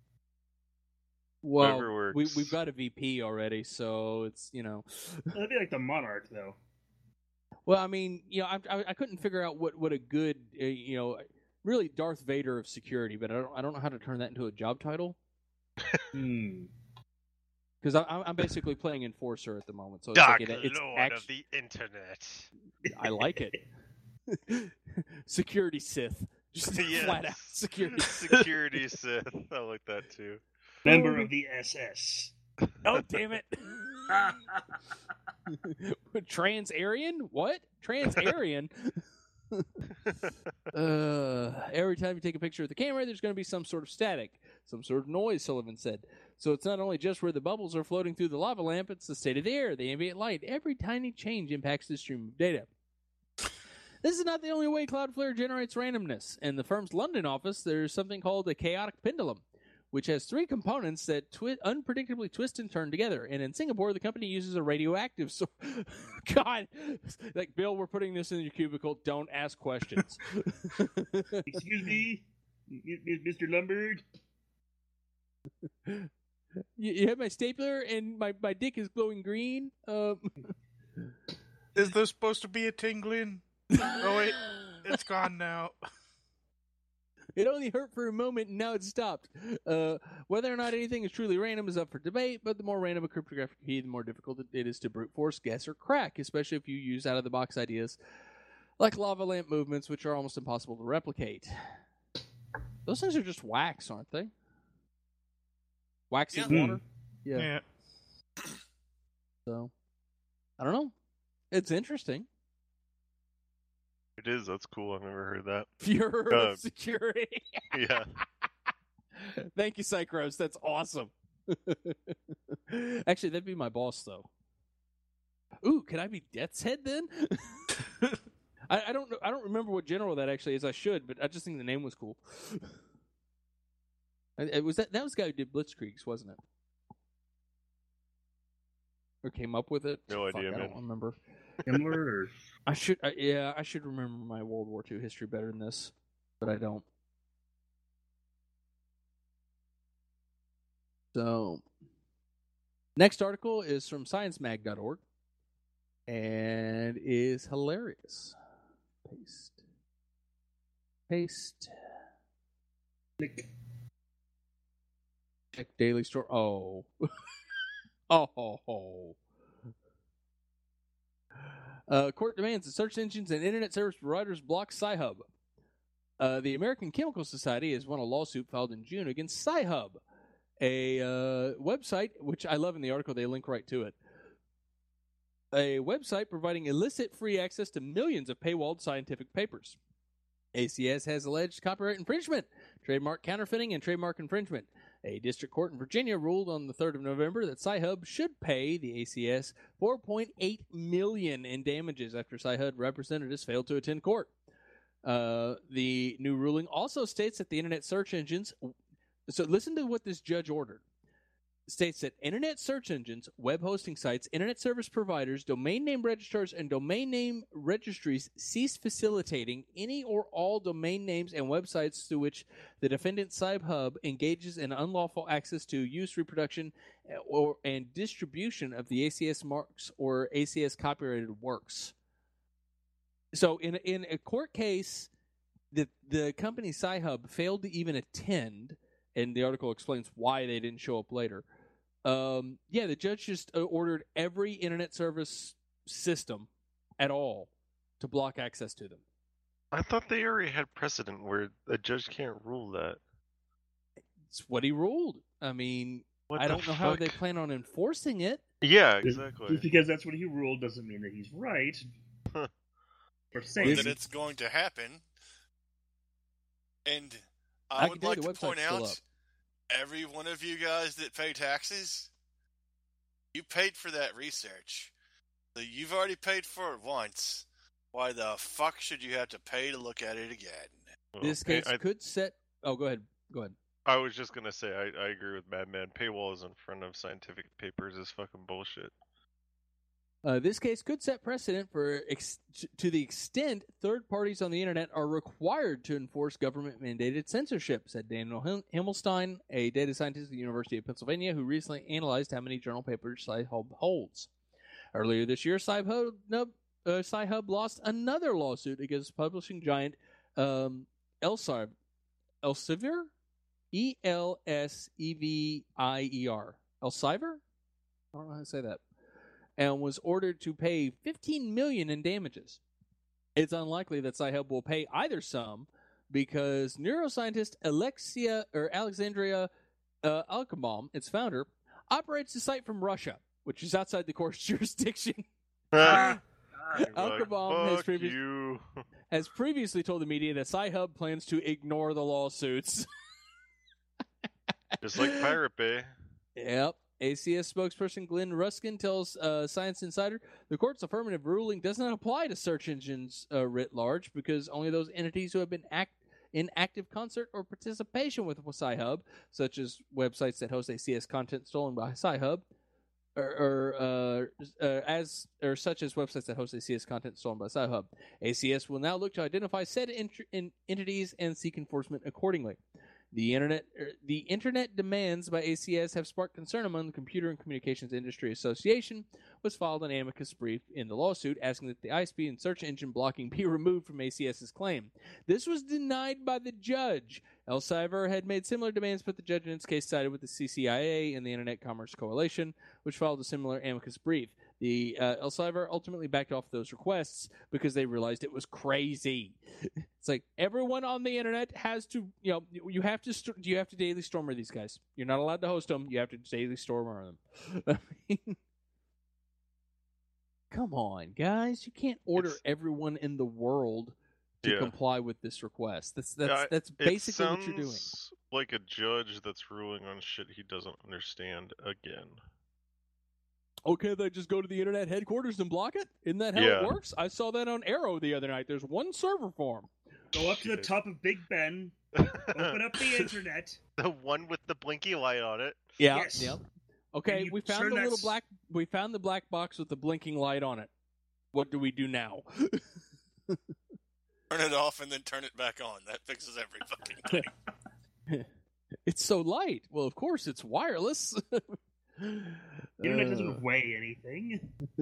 Speaker 1: Well,
Speaker 5: Whatever works.
Speaker 1: we've got a VP already, so it's
Speaker 3: That'd be like the Monarch, though.
Speaker 1: Well, I mean, I couldn't figure out what a good really Darth Vader of security, but I don't know how to turn that into a job title because I'm basically playing Enforcer at the moment. So it's
Speaker 5: Dark
Speaker 1: like it's
Speaker 5: Lord of the Internet.
Speaker 1: I like it. Security Sith, just
Speaker 5: Yes.
Speaker 1: flat out security.
Speaker 5: Security Sith. I like that too.
Speaker 3: Member of the SS.
Speaker 1: Oh damn it! Trans-Aryan? What? Trans-Aryan? Every time you take a picture with the camera, there's going to be some sort of static, some sort of noise, Sullivan said. So it's not only just where the bubbles are floating through the lava lamp, it's the state of the air, the ambient light. Every tiny change impacts the stream of data. This is not the only way Cloudflare generates randomness. In the firm's London office, there's something called a chaotic pendulum, which has three components that unpredictably twist and turn together. And in Singapore, the company uses a radioactive source. God, like, Bill, we're putting this in your cubicle. Don't ask questions.
Speaker 3: Excuse me, Mr. Lumberg?
Speaker 1: You have my stapler, and my dick is glowing green.
Speaker 2: Is there supposed to be a tingling? Oh, wait. It's gone now.
Speaker 1: It only hurt for a moment, and now it's stopped. Whether or not anything is truly random is up for debate, but the more random a cryptographic key, the more difficult it is to brute force, guess, or crack, especially if you use out-of-the-box ideas like lava lamp movements, which are almost impossible to replicate. Those things are just wax, aren't they? Wax in water?
Speaker 2: Yeah.
Speaker 1: So, I don't know. It's interesting.
Speaker 5: It is. That's cool. I've never heard that.
Speaker 1: Bureau of Security.
Speaker 5: Yeah.
Speaker 1: Thank you, Psychros. That's awesome. Actually, that'd be my boss, though. Ooh, can I be Death's Head then? I don't know. I don't remember what general that actually is. I should, but I just think the name was cool. It was that was the guy who did Blitzkriegs, wasn't it? Or came up with it?
Speaker 5: No idea,
Speaker 1: I
Speaker 5: man.
Speaker 1: don't remember.
Speaker 3: Himmler or...
Speaker 1: I should remember my World War II history better than this, but I don't. So, next article is from sciencemag.org and is hilarious. Paste.
Speaker 3: Click.
Speaker 1: Check Daily Store. Oh. Oh. Court demands that search engines and internet service providers block Sci-Hub. The American Chemical Society has won a lawsuit filed in June against Sci-Hub, a website which I love in the article. They link right to it. a website providing illicit free access to millions of paywalled scientific papers. ACS has alleged copyright infringement, trademark counterfeiting, and trademark infringement. A district court in Virginia ruled on the 3rd of November that Sci-Hub should pay the ACS $4.8 million in damages after Sci-Hub representatives failed to attend court. The new ruling also states that the internet search engines... So listen to what this judge ordered. States that internet search engines, web hosting sites, internet service providers, domain name registrars, and domain name registries cease facilitating any or all domain names and websites through which the defendant Sci-Hub engages in unlawful access to use, reproduction, and distribution of the ACS marks or ACS copyrighted works. So in a court case, the company Sci-Hub failed to even attend, and the article explains why they didn't show up later. The judge just ordered every internet service system at all to block access to them.
Speaker 5: I thought they already had precedent where a judge can't rule that.
Speaker 1: It's what he ruled. I mean,
Speaker 5: What
Speaker 1: I
Speaker 5: the
Speaker 1: don't know how
Speaker 5: fuck?
Speaker 1: they plan on enforcing it.
Speaker 5: Yeah,
Speaker 3: Just
Speaker 5: exactly.
Speaker 3: because that's what he ruled doesn't mean that he's right.
Speaker 5: Huh.
Speaker 3: Or
Speaker 4: Or
Speaker 3: saying
Speaker 4: that it's going to happen. And I
Speaker 1: can
Speaker 4: would
Speaker 1: tell
Speaker 4: like
Speaker 1: you
Speaker 4: to
Speaker 1: the
Speaker 4: point
Speaker 1: website's still
Speaker 4: out,
Speaker 1: up.
Speaker 4: every one of you guys that pay taxes, you paid for that research. So you've already paid for it once. Why the fuck should you have to pay to look at it again?
Speaker 5: Well,
Speaker 1: This
Speaker 5: pay-
Speaker 1: case could set... Oh, go ahead. Go ahead.
Speaker 5: I was just gonna say I agree with Madman. Paywalls in front of scientific papers is fucking bullshit.
Speaker 1: This case could set precedent for to the extent third parties on the internet are required to enforce government-mandated censorship, said Daniel Himmelstein, a data scientist at the University of Pennsylvania who recently analyzed how many journal papers Sci-Hub holds. Earlier this year, Sci-Hub lost another lawsuit against publishing giant Elsevier? E-L-S-E-V-I-E-R. Elsevier? I don't know how to say that. And was ordered to pay $15 million in damages. It's unlikely that Sci-Hub will pay either sum because neuroscientist Alexandria Alkenbaum, its founder, operates the site from Russia, which is outside the court's jurisdiction. Alkenbaum has previously told the media that Sci-Hub plans to ignore the lawsuits.
Speaker 5: Just like Pirate Bay.
Speaker 1: Yep. ACS spokesperson Glenn Ruskin tells Science Insider the court's affirmative ruling does not apply to search engines writ large because only those entities who have been in active concert or participation with Sci-Hub, such as websites that host ACS content stolen by Sci-Hub, or such as websites that host ACS content stolen by Sci-Hub. ACS will now look to identify said entities and seek enforcement accordingly. The internet demands by ACS have sparked concern among the Computer and Communications Industry Association, was filed an amicus brief in the lawsuit asking that the ISP and search engine blocking be removed from ACS's claim. This was denied by the judge. Elsevier had made similar demands, but the judge in its case sided with the CCIA and the Internet Commerce Coalition, which filed a similar amicus brief. The Elsevier ultimately backed off those requests because they realized it was crazy. It's like everyone on the internet has to, you have to daily stormer these guys. You're not allowed to host them. You have to daily stormer them. I mean, come on, guys! You can't order everyone in the world to comply with this request. That's basically what you're doing.
Speaker 5: Sounds like a judge that's ruling on shit he doesn't understand again.
Speaker 1: Okay, they just go to the internet headquarters and block it? Isn't that how it works? I saw that on Arrow the other night. There's one server farm.
Speaker 3: Go up to the top of Big Ben, open up the internet.
Speaker 5: The one with the blinky light on it.
Speaker 1: Yeah.
Speaker 3: Yes.
Speaker 1: Yep. Okay, we found the little black. We found the black box with the blinking light on it. What do we do now?
Speaker 4: Turn it off and then turn it back on. That fixes every fucking thing.
Speaker 1: It's so light. Well, of course, it's wireless.
Speaker 3: The internet doesn't weigh anything.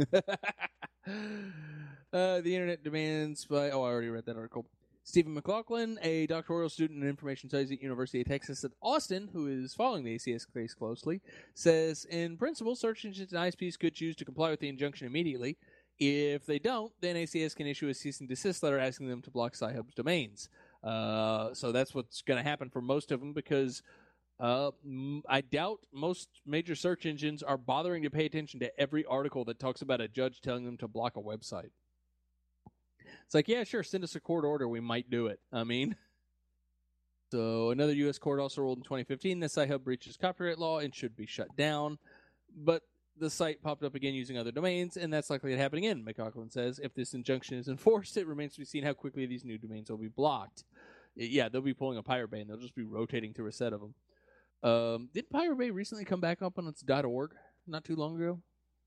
Speaker 1: The internet demands by... Oh, I already read that article. Stephen McLaughlin, a doctoral student in information studies at University of Texas at Austin, who is following the ACS case closely, says, in principle, search engines and ISPs could choose to comply with the injunction immediately. If they don't, then ACS can issue a cease and desist letter asking them to block Sci-Hub's domains. So that's what's going to happen for most of them because I doubt most major search engines are bothering to pay attention to every article that talks about a judge telling them to block a website. It's like, yeah, sure, send us a court order. We might do it. I mean, so another U.S. court also ruled in 2015 that Sci-Hub breaches copyright law and should be shut down. But the site popped up again using other domains, and that's likely to happen again, McLaughlin says. If this injunction is enforced, it remains to be seen how quickly these new domains will be blocked. Yeah, they'll be pulling a Pirate Bay, and they'll just be rotating through a set of them. Did Pirate Bay recently come back up on its .org not too long ago?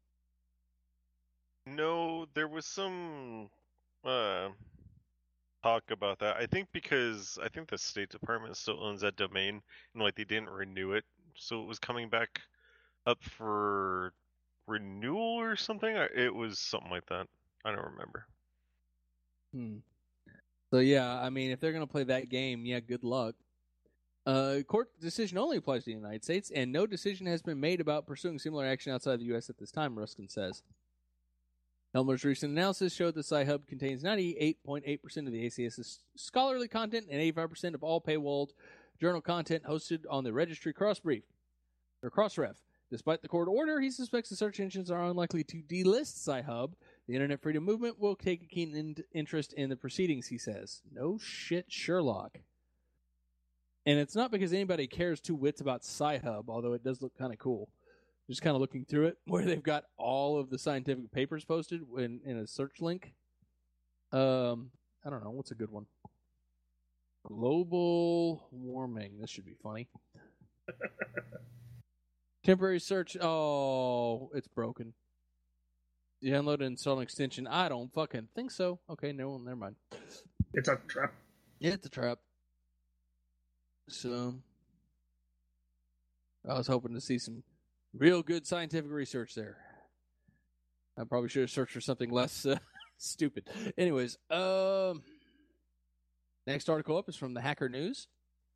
Speaker 5: No, there was some talk about that. I think because the State Department still owns that domain, and like they didn't renew it, so it was coming back up for renewal or something. It was something like that. I don't remember.
Speaker 1: So yeah, I mean, if they're gonna play that game, yeah, good luck. Court decision only applies to the United States, and no decision has been made about pursuing similar action outside the U.S. at this time, Ruskin says. Helmer's recent analysis showed the Sci-Hub contains 98.8% of the ACS's scholarly content and 85% of all paywalled journal content hosted on the registry Crossref. Despite the court order, he suspects the search engines are unlikely to delist Sci-Hub. The Internet Freedom Movement will take a keen interest in the proceedings, he says. No shit, Sherlock. And it's not because anybody cares two wits about Sci-Hub, although it does look kind of cool. Just kind of looking through it, where they've got all of the scientific papers posted in a search link. I don't know. What's a good one? Global warming. This should be funny. Temporary search. Oh, it's broken. Download and install an extension. I don't fucking think so. Okay, no, never mind.
Speaker 3: It's a trap.
Speaker 1: Yeah, it's a trap. So, I was hoping to see some real good scientific research there. I probably should have searched for something less stupid. Anyways, next article up is from the Hacker News.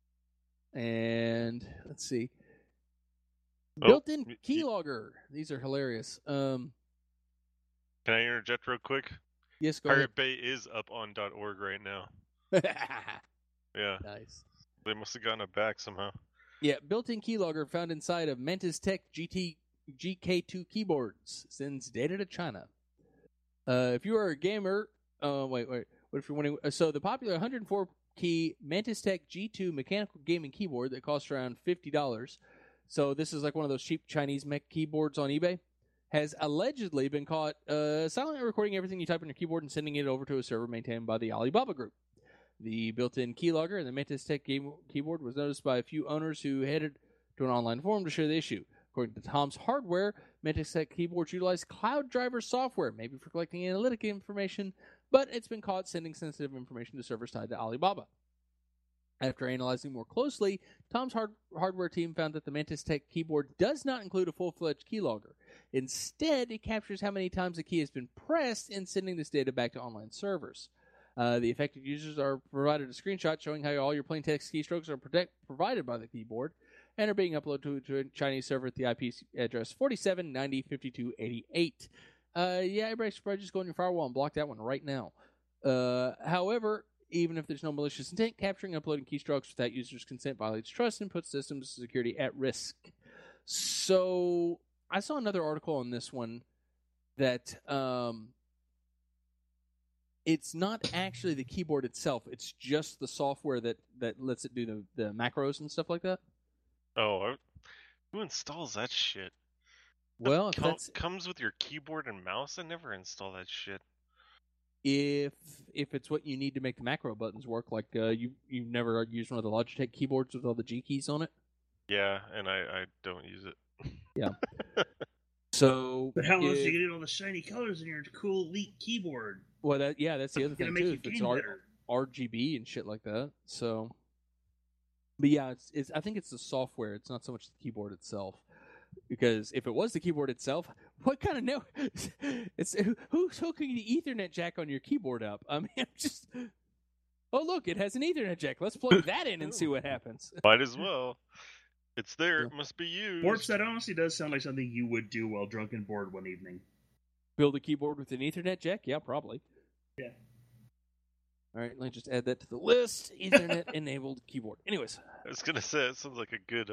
Speaker 1: And let's see. Built-in keylogger. These are hilarious.
Speaker 5: Can I interject real quick?
Speaker 1: Yes, go ahead.
Speaker 5: Pirate Bay is up on .org right now. Yeah.
Speaker 1: Nice.
Speaker 5: They must have gotten it back somehow.
Speaker 1: Yeah, built-in keylogger found inside of Mantis Tech GK2 keyboards sends data to China. If you are a gamer, wait. What if you're wondering? So the popular 104-key Mantis Tech G2 mechanical gaming keyboard that costs around $50. So this is like one of those cheap Chinese mech keyboards on eBay. Has allegedly been caught silently recording everything you type on your keyboard and sending it over to a server maintained by the Alibaba Group. The built-in keylogger in the Mantis Tech keyboard was noticed by a few owners who headed to an online forum to share the issue. According to Tom's Hardware, Mantis Tech keyboards utilize Cloud Driver software, maybe for collecting analytic information, but it's been caught sending sensitive information to servers tied to Alibaba. After analyzing more closely, Tom's hardware team found that the Mantis Tech keyboard does not include a full-fledged keylogger. Instead, it captures how many times a key has been pressed in sending this data back to online servers. The affected users are provided a screenshot showing how all your plain text keystrokes are provided by the keyboard and are being uploaded to a Chinese server at the IP address 47905288. Yeah, everybody should probably just go on your firewall and block that one right now. However, even if there's no malicious intent, capturing and uploading keystrokes without users' consent violates trust and puts systems security at risk. So, I saw another article on this one that it's not actually the keyboard itself. It's just the software that lets it do the macros and stuff like that.
Speaker 5: Oh, who installs that shit?
Speaker 1: Well, if
Speaker 5: comes with your keyboard and mouse, I never install that shit.
Speaker 1: If it's what you need to make the macro buttons work, like you've never used one of the Logitech keyboards with all the G keys on it.
Speaker 5: Yeah, and I don't use it.
Speaker 1: Yeah. So,
Speaker 3: but how else do you get all the shiny colors in your cool Elite keyboard?
Speaker 1: Well, that's the other thing too. If it's
Speaker 3: better.
Speaker 1: RGB and shit like that. So, but yeah, it's I think it's the software. It's not so much the keyboard itself. Because if it was the keyboard itself, what kind of it's who's hooking the Ethernet jack on your keyboard up? I mean, just look, it has an Ethernet jack. Let's plug that in and see what happens.
Speaker 5: Might as well. It's there. It must be used.
Speaker 3: Warps, that honestly does sound like something you would do while drunk and bored one evening.
Speaker 1: Build a keyboard with an Ethernet jack? Yeah, probably.
Speaker 3: Yeah.
Speaker 1: All right, let me just add that to the list. Ethernet-enabled keyboard. Anyways.
Speaker 5: I was gonna say it sounds like a good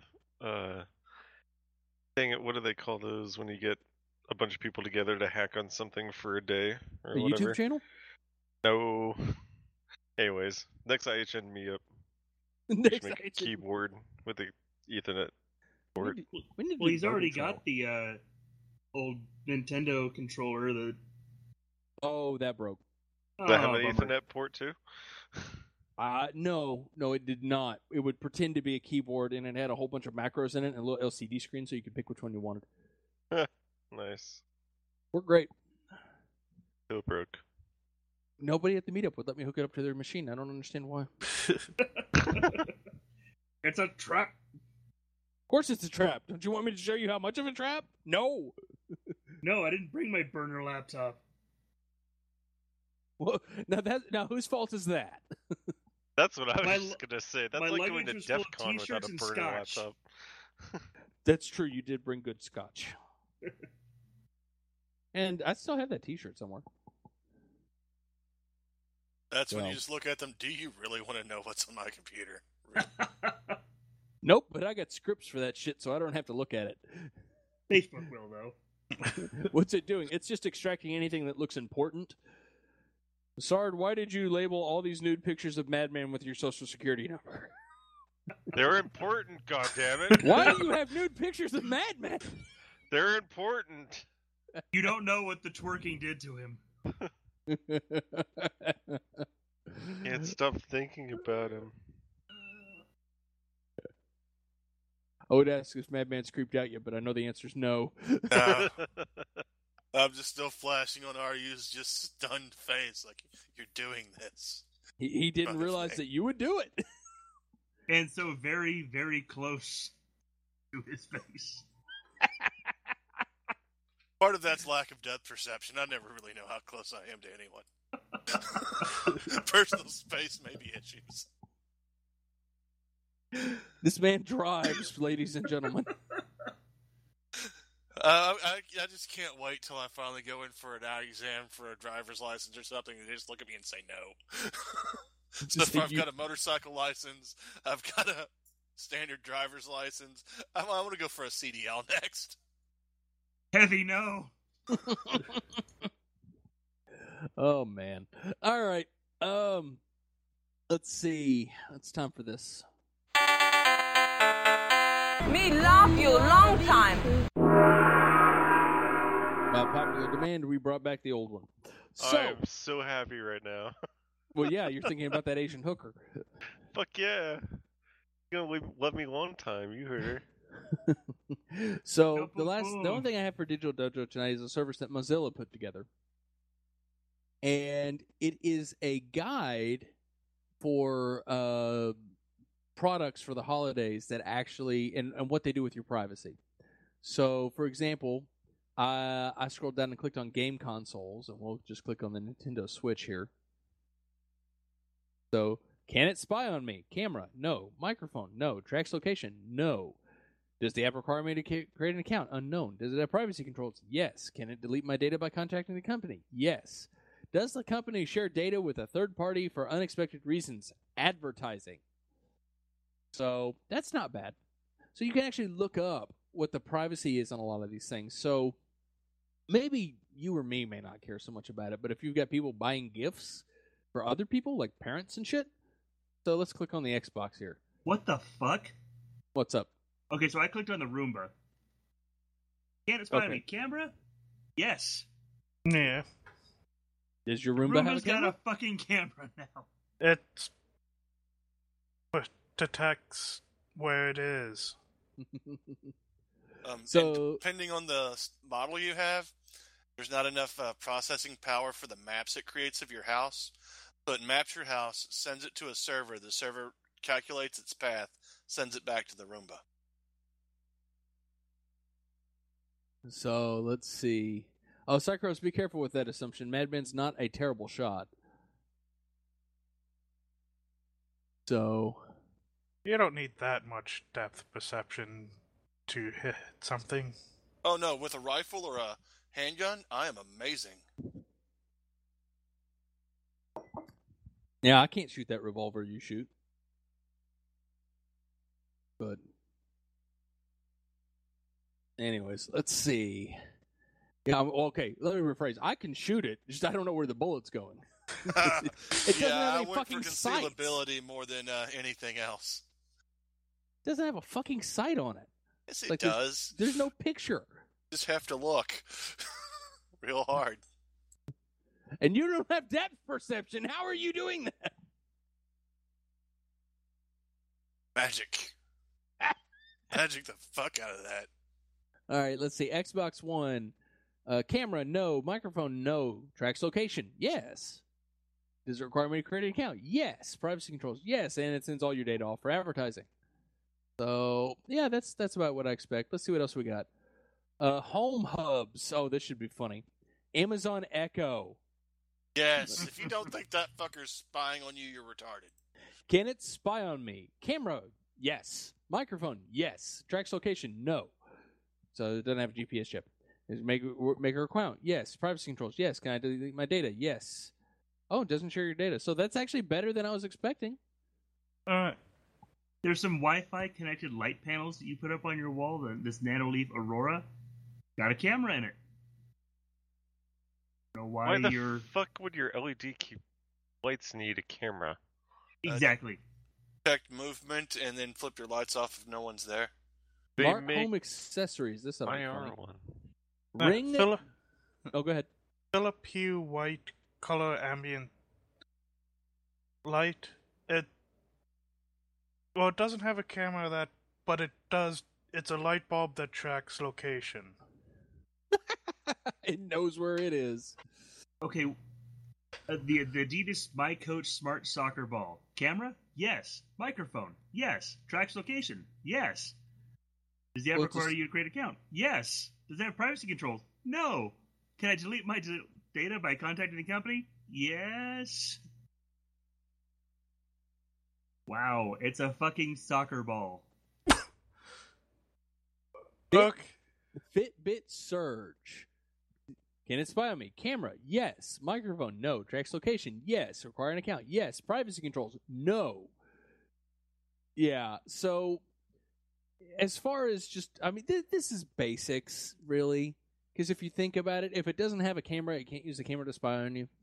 Speaker 5: thing. What do they call those when you get a bunch of people together to hack on something for a day or
Speaker 1: A
Speaker 5: whatever?
Speaker 1: YouTube channel?
Speaker 5: No. Anyways, next IHN me up.
Speaker 1: Next
Speaker 5: Make a
Speaker 1: IHN.
Speaker 5: keyboard with the Ethernet port.
Speaker 1: When did
Speaker 3: Well,
Speaker 1: you
Speaker 3: he's
Speaker 1: go
Speaker 3: already
Speaker 1: control?
Speaker 3: got the old Nintendo controller.
Speaker 1: Oh, that broke.
Speaker 5: Does that have
Speaker 3: Oh,
Speaker 5: an
Speaker 3: bummer.
Speaker 5: Ethernet port too?
Speaker 1: No, it did not. It would pretend to be a keyboard, and it had a whole bunch of macros in it and a little LCD screen, so you could pick which one you wanted.
Speaker 5: Nice.
Speaker 1: Worked great.
Speaker 5: Still broke.
Speaker 1: Nobody at the meetup would let me hook it up to their machine. I don't understand why.
Speaker 3: It's a trap.
Speaker 1: Of course it's a trap. Don't you want me to show you how much of a trap? No.
Speaker 3: No, I didn't bring my burner laptop.
Speaker 1: Well, now whose fault is that?
Speaker 5: That's what I was
Speaker 3: My
Speaker 5: just gonna say.
Speaker 3: my
Speaker 5: That's like going to
Speaker 3: luggage was full
Speaker 5: DEF
Speaker 3: of
Speaker 5: CON without
Speaker 3: t-shirts
Speaker 5: a
Speaker 3: and
Speaker 5: burner
Speaker 3: scotch.
Speaker 5: laptop.
Speaker 1: That's true. You did bring good scotch. And I still have that T-shirt somewhere.
Speaker 4: That's when
Speaker 1: Well.
Speaker 4: you just look at them. Do you really want to know what's on my computer?
Speaker 1: Nope, but I got scripts for that shit, so I don't have to look at it.
Speaker 3: Facebook will, though.
Speaker 1: What's it doing? It's just extracting anything that looks important. Sard, why did you label all these nude pictures of Madman with your social security number?
Speaker 5: They're important, goddammit.
Speaker 1: Why do you have nude pictures of Madman?
Speaker 5: They're important.
Speaker 3: You don't know what the twerking did to him.
Speaker 5: Can't stop thinking about him.
Speaker 1: I would ask if Madman's creeped out yet, but I know the answer's no.
Speaker 4: No. I'm just still flashing on Ryu's just stunned face, like, you're doing this.
Speaker 1: He didn't
Speaker 4: Fucking
Speaker 1: realize
Speaker 4: thing.
Speaker 1: that you would do it.
Speaker 3: And so very, very close to his face.
Speaker 4: Part of that's lack of depth perception. I never really know how close I am to anyone. Personal space may be issues.
Speaker 1: This man drives, ladies and gentlemen.
Speaker 4: I just can't wait till I finally go in for an eye exam for a driver's license or something, and they just look at me and say no. So if I've got a motorcycle license, I've got a standard driver's license. I want to go for a CDL next.
Speaker 3: Heavy no.
Speaker 1: Oh man. All right. Let's see. It's time for this.
Speaker 8: Me love you long time.
Speaker 1: By popular demand, we brought back the old one. So,
Speaker 5: I am so happy right now.
Speaker 1: well, yeah, you're thinking about that Asian hooker.
Speaker 5: Fuck yeah. You're gonna let me long time, you heard her.
Speaker 1: So the only thing I have for Digital Dojo tonight is a service that Mozilla put together, and it is a guide for products for the holidays that actually and what they do with your privacy. So, for example, I scrolled down and clicked on game consoles, and we'll just click on the Nintendo Switch here. So, can it spy on me? Camera? No. Microphone? No. Tracks location? No. Does the app require me to create an account? Unknown. Does it have privacy controls? Yes. Can it delete my data by contacting the company? Yes. Does the company share data with a third party for unexpected reasons? Advertising. So that's not bad. So you can actually look up what the privacy is on a lot of these things. So maybe you or me may not care so much about it, but if you've got people buying gifts for other people, like parents and shit. So let's click on the Xbox here.
Speaker 3: What the fuck?
Speaker 1: What's up?
Speaker 3: Okay, so I clicked on the Roomba. Can it spy
Speaker 1: Okay.
Speaker 3: me? Camera? Yes.
Speaker 2: Yeah.
Speaker 1: Does your Roomba have a
Speaker 3: Roomba's got
Speaker 1: camera?
Speaker 3: a fucking camera now.
Speaker 2: It detects where it is.
Speaker 1: So-
Speaker 4: and depending on the model you have, there's not enough processing power for the maps it creates of your house. So it maps your house, sends it to a server. The server calculates its path, sends it back to the Roomba.
Speaker 1: So let's see. Oh, Cycros, be careful with that assumption. Madman's not a terrible shot. So,
Speaker 2: You don't need that much depth perception to hit something.
Speaker 4: Oh no, with a rifle or a handgun, I am amazing.
Speaker 1: Yeah, I can't shoot that revolver you shoot. But anyways, let's see. Yeah, okay, let me rephrase. I can shoot it, just I don't know where the bullet's going. It doesn't
Speaker 4: Yeah,
Speaker 1: have
Speaker 4: I
Speaker 1: any
Speaker 4: went
Speaker 1: fucking
Speaker 4: for
Speaker 1: sights.
Speaker 4: concealability more than anything else.
Speaker 1: It doesn't have a fucking sight on it.
Speaker 4: Yes, it
Speaker 1: Like,
Speaker 4: does.
Speaker 1: There's no picture.
Speaker 4: Just have to look real hard.
Speaker 1: And you don't have depth perception. How are you doing that?
Speaker 4: Magic. Magic the fuck out of that.
Speaker 1: All right, let's see. Xbox One. Camera, no. Microphone, no. Tracks location, yes. Does it require me to create an account? Yes. Privacy controls, yes. And it sends all your data off for advertising. So, yeah, that's about what I expect. Let's see what else we got. Home hubs. Oh, this should be funny. Amazon Echo.
Speaker 4: Yes, if you don't think that fucker's spying on you, you're retarded.
Speaker 1: Can it spy on me? Camera, yes. Microphone, yes. Tracks location, no. So it doesn't have a GPS chip. Is make her account, yes. Privacy controls, yes. Can I delete my data? Yes. Oh, it doesn't share your data. So that's actually better than I was expecting.
Speaker 3: There's some Wi-Fi connected light panels that you put up on your wall. This Nanoleaf Aurora got a camera in it. I don't know why
Speaker 5: the fuck would your LED lights need a camera?
Speaker 3: Exactly.
Speaker 4: Detect movement and then flip your lights off if no one's there.
Speaker 5: They
Speaker 1: Smart
Speaker 5: make
Speaker 1: home accessories. This is
Speaker 5: IR
Speaker 1: funny.
Speaker 5: one.
Speaker 1: Ring. Oh, go ahead.
Speaker 2: Philips Hue white color ambient light. It doesn't have a camera but it does. It's a light bulb that tracks location.
Speaker 1: It knows where it is.
Speaker 3: Okay. The Adidas My Coach Smart Soccer Ball. Camera? Yes. Microphone? Yes. Tracks location? Yes. Does the app require you to create an account? Yes. Does it have privacy controls? No. Can I delete my data by contacting the company? Yes. Wow, it's a fucking soccer ball.
Speaker 2: Look.
Speaker 1: Fitbit Surge. Can it spy on me? Camera, yes. Microphone, no. Tracks location, yes. Require an account, yes. Privacy controls, no. Yeah, so as far as just, I mean, this is basics, really. Because if you think about it, if it doesn't have a camera, it can't use the camera to spy on you.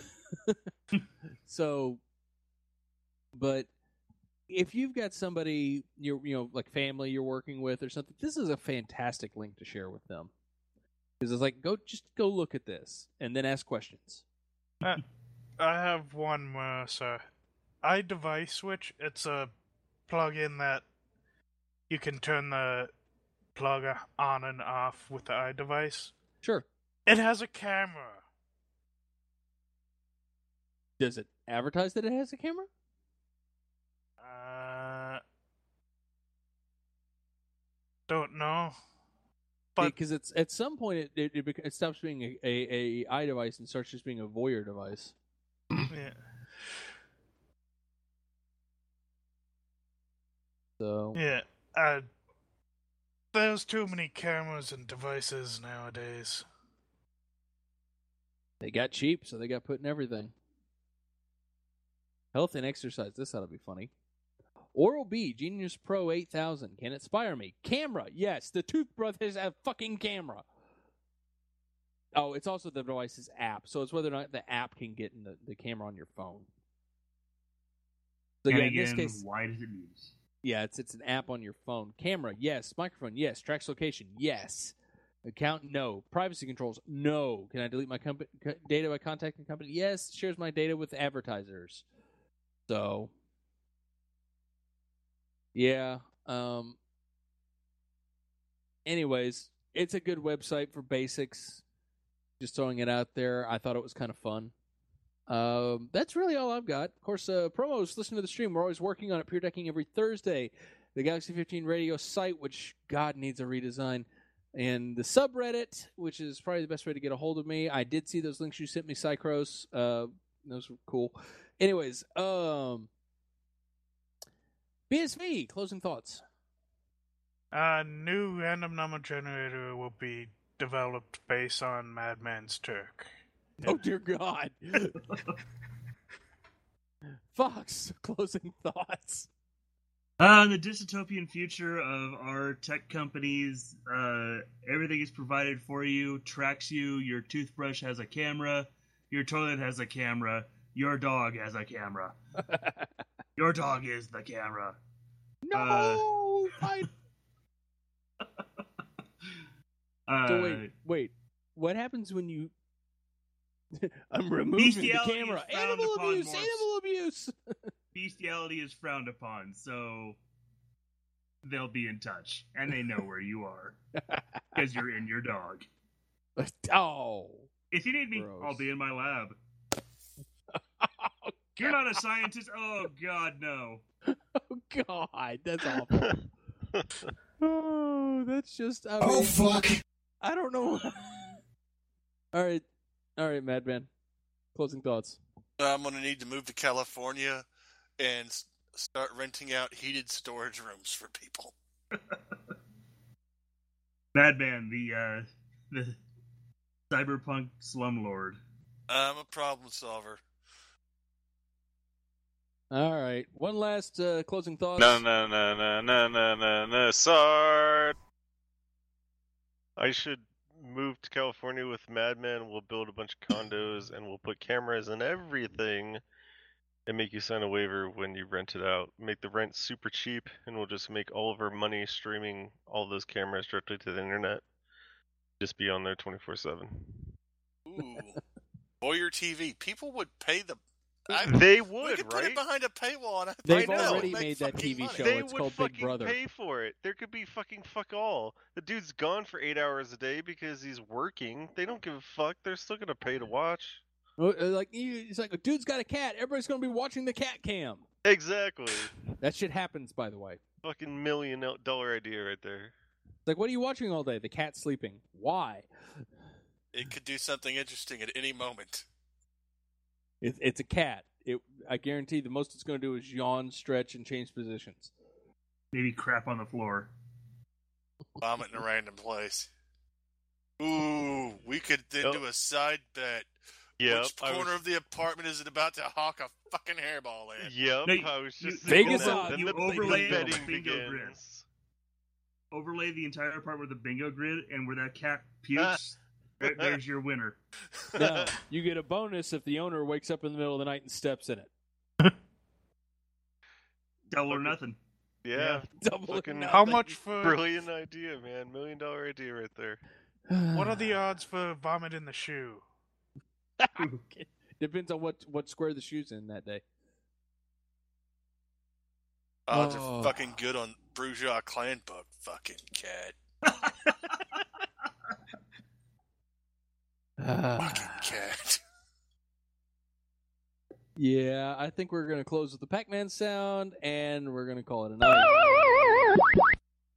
Speaker 1: So, but if you've got somebody, like family you're working with or something, this is a fantastic link to share with them. Because it's like, go look at this and then ask questions.
Speaker 2: I have one more, sir. iDevice Switch. It's a plug-in that you can turn the plug on and off with the iDevice.
Speaker 1: Sure.
Speaker 2: It has a camera.
Speaker 1: Does it advertise that it has a camera?
Speaker 2: Don't know.
Speaker 1: Because it's at some point it stops being a iDevice and starts just being a voyeur device.
Speaker 2: Yeah.
Speaker 1: So
Speaker 2: yeah, there's too many cameras and devices nowadays.
Speaker 1: They got cheap, so they got put in everything. Health and exercise. This ought to be funny. Oral-B Genius Pro 8000. Can it spy on me? Camera. Yes, the toothbrush has a fucking camera. Oh, it's also the device's app, so it's whether or not the app can get in the camera on your phone. So
Speaker 3: and
Speaker 1: yeah,
Speaker 3: again,
Speaker 1: in this case,
Speaker 3: why does it use?
Speaker 1: Yeah, it's an app on your phone. Camera, yes. Microphone, yes. Tracks location, yes. Account, no. Privacy controls, no. Can I delete my data by contacting the company? Yes. Shares my data with advertisers. So, yeah. Anyways, it's a good website for basics. Just throwing it out there. I thought it was kind of fun. That's really all I've got. Of course, promos, listen to the stream. We're always working on it. Pure Decking every Thursday. The Galaxy 15 radio site, which, God, needs a redesign. And the subreddit, which is probably the best way to get a hold of me. I did see those links you sent me, Cycros. Those were cool. Anyways, BSV, closing thoughts.
Speaker 2: New random number generator will be developed based on Madman's Turk.
Speaker 1: Oh, dear God. Fox, closing thoughts.
Speaker 3: The dystopian future of our tech companies, everything is provided for you, tracks you, your toothbrush has a camera, your toilet has a camera, your dog has a camera. Your dog is the camera.
Speaker 1: No! So wait. What happens when you... I'm removing the
Speaker 3: Bestiality
Speaker 1: camera.
Speaker 3: is frowned
Speaker 1: Animal
Speaker 3: upon,
Speaker 1: abuse!
Speaker 3: Morse.
Speaker 1: Animal abuse!
Speaker 3: Bestiality is frowned upon, so they'll be in touch, and they know where you are because you're in your dog.
Speaker 1: Oh.
Speaker 3: If you need me,
Speaker 1: Gross.
Speaker 3: I'll be in my lab. You're not a scientist? Oh, God, no.
Speaker 1: Oh, God. That's awful. Oh, that's just... I mean,
Speaker 7: Oh, fuck.
Speaker 1: I don't know. All right, Madman. Closing thoughts.
Speaker 4: I'm going to need to move to California and start renting out heated storage rooms for people.
Speaker 3: Madman, the cyberpunk slumlord.
Speaker 4: I'm a problem solver.
Speaker 1: All right. One last closing thoughts.
Speaker 5: No, Sard. I should move to California with Madman. We'll build a bunch of condos and we'll put cameras and everything and make you sign a waiver when you rent it out. Make the rent super cheap and we'll just make all of our money streaming all those cameras directly to the internet. Just be on there 24/7.
Speaker 4: Ooh. Boyer TV. People would pay the...
Speaker 5: They
Speaker 4: we
Speaker 5: would,
Speaker 4: could put
Speaker 5: right?
Speaker 4: it behind a paywall. And
Speaker 1: They've
Speaker 4: I know,
Speaker 1: already
Speaker 4: it'd make
Speaker 1: made that
Speaker 4: fucking
Speaker 1: TV
Speaker 4: money.
Speaker 1: show.
Speaker 5: They
Speaker 1: It's
Speaker 5: would
Speaker 1: called Big
Speaker 5: fucking
Speaker 1: Brother.
Speaker 5: pay for it. There could be fucking fuck all. The dude's gone for 8 hours a day because he's working. They don't give a fuck. They're still gonna pay to watch.
Speaker 1: It's like a dude's got a cat. Everybody's going to be watching the cat cam.
Speaker 5: Exactly.
Speaker 1: That shit happens, by the way.
Speaker 5: Fucking $1 million idea right there.
Speaker 1: It's like, what are you watching all day? The cat's sleeping. Why?
Speaker 4: It could do something interesting at any moment.
Speaker 1: It's a cat. I guarantee the most it's going to do is yawn, stretch, and change positions.
Speaker 3: Maybe crap on the floor.
Speaker 4: Vomit in a random place. Ooh, we could then do a side bet.
Speaker 5: Yep.
Speaker 4: Which corner of the apartment is it about to hawk a fucking hairball in?
Speaker 5: Yep.
Speaker 3: No,
Speaker 5: I was just
Speaker 1: Vegas
Speaker 5: thinking
Speaker 1: odds.
Speaker 5: that. Then
Speaker 3: You
Speaker 5: the
Speaker 3: overlay
Speaker 5: betting
Speaker 3: the bingo
Speaker 5: begins.
Speaker 3: grid. Overlay the entire apartment with a bingo grid, and where that cat pukes, there's your winner.
Speaker 1: Now, you get a bonus if the owner wakes up in the middle of the night and steps in it.
Speaker 3: Double or nothing.
Speaker 5: Yeah.
Speaker 1: Double or
Speaker 5: Fucking
Speaker 1: nothing.
Speaker 2: How much for...
Speaker 5: Brilliant idea, man. $1 million idea right there.
Speaker 2: What are the odds for vomit in the shoe?
Speaker 1: Depends on what square the shoe's in that day.
Speaker 4: Odds
Speaker 1: Oh.
Speaker 4: are fucking good on Bourgeois Clan Book. Fucking cat. Fucking cat.
Speaker 1: Yeah, I think we're going to close with the Pac-Man sound, and we're going to call it a night.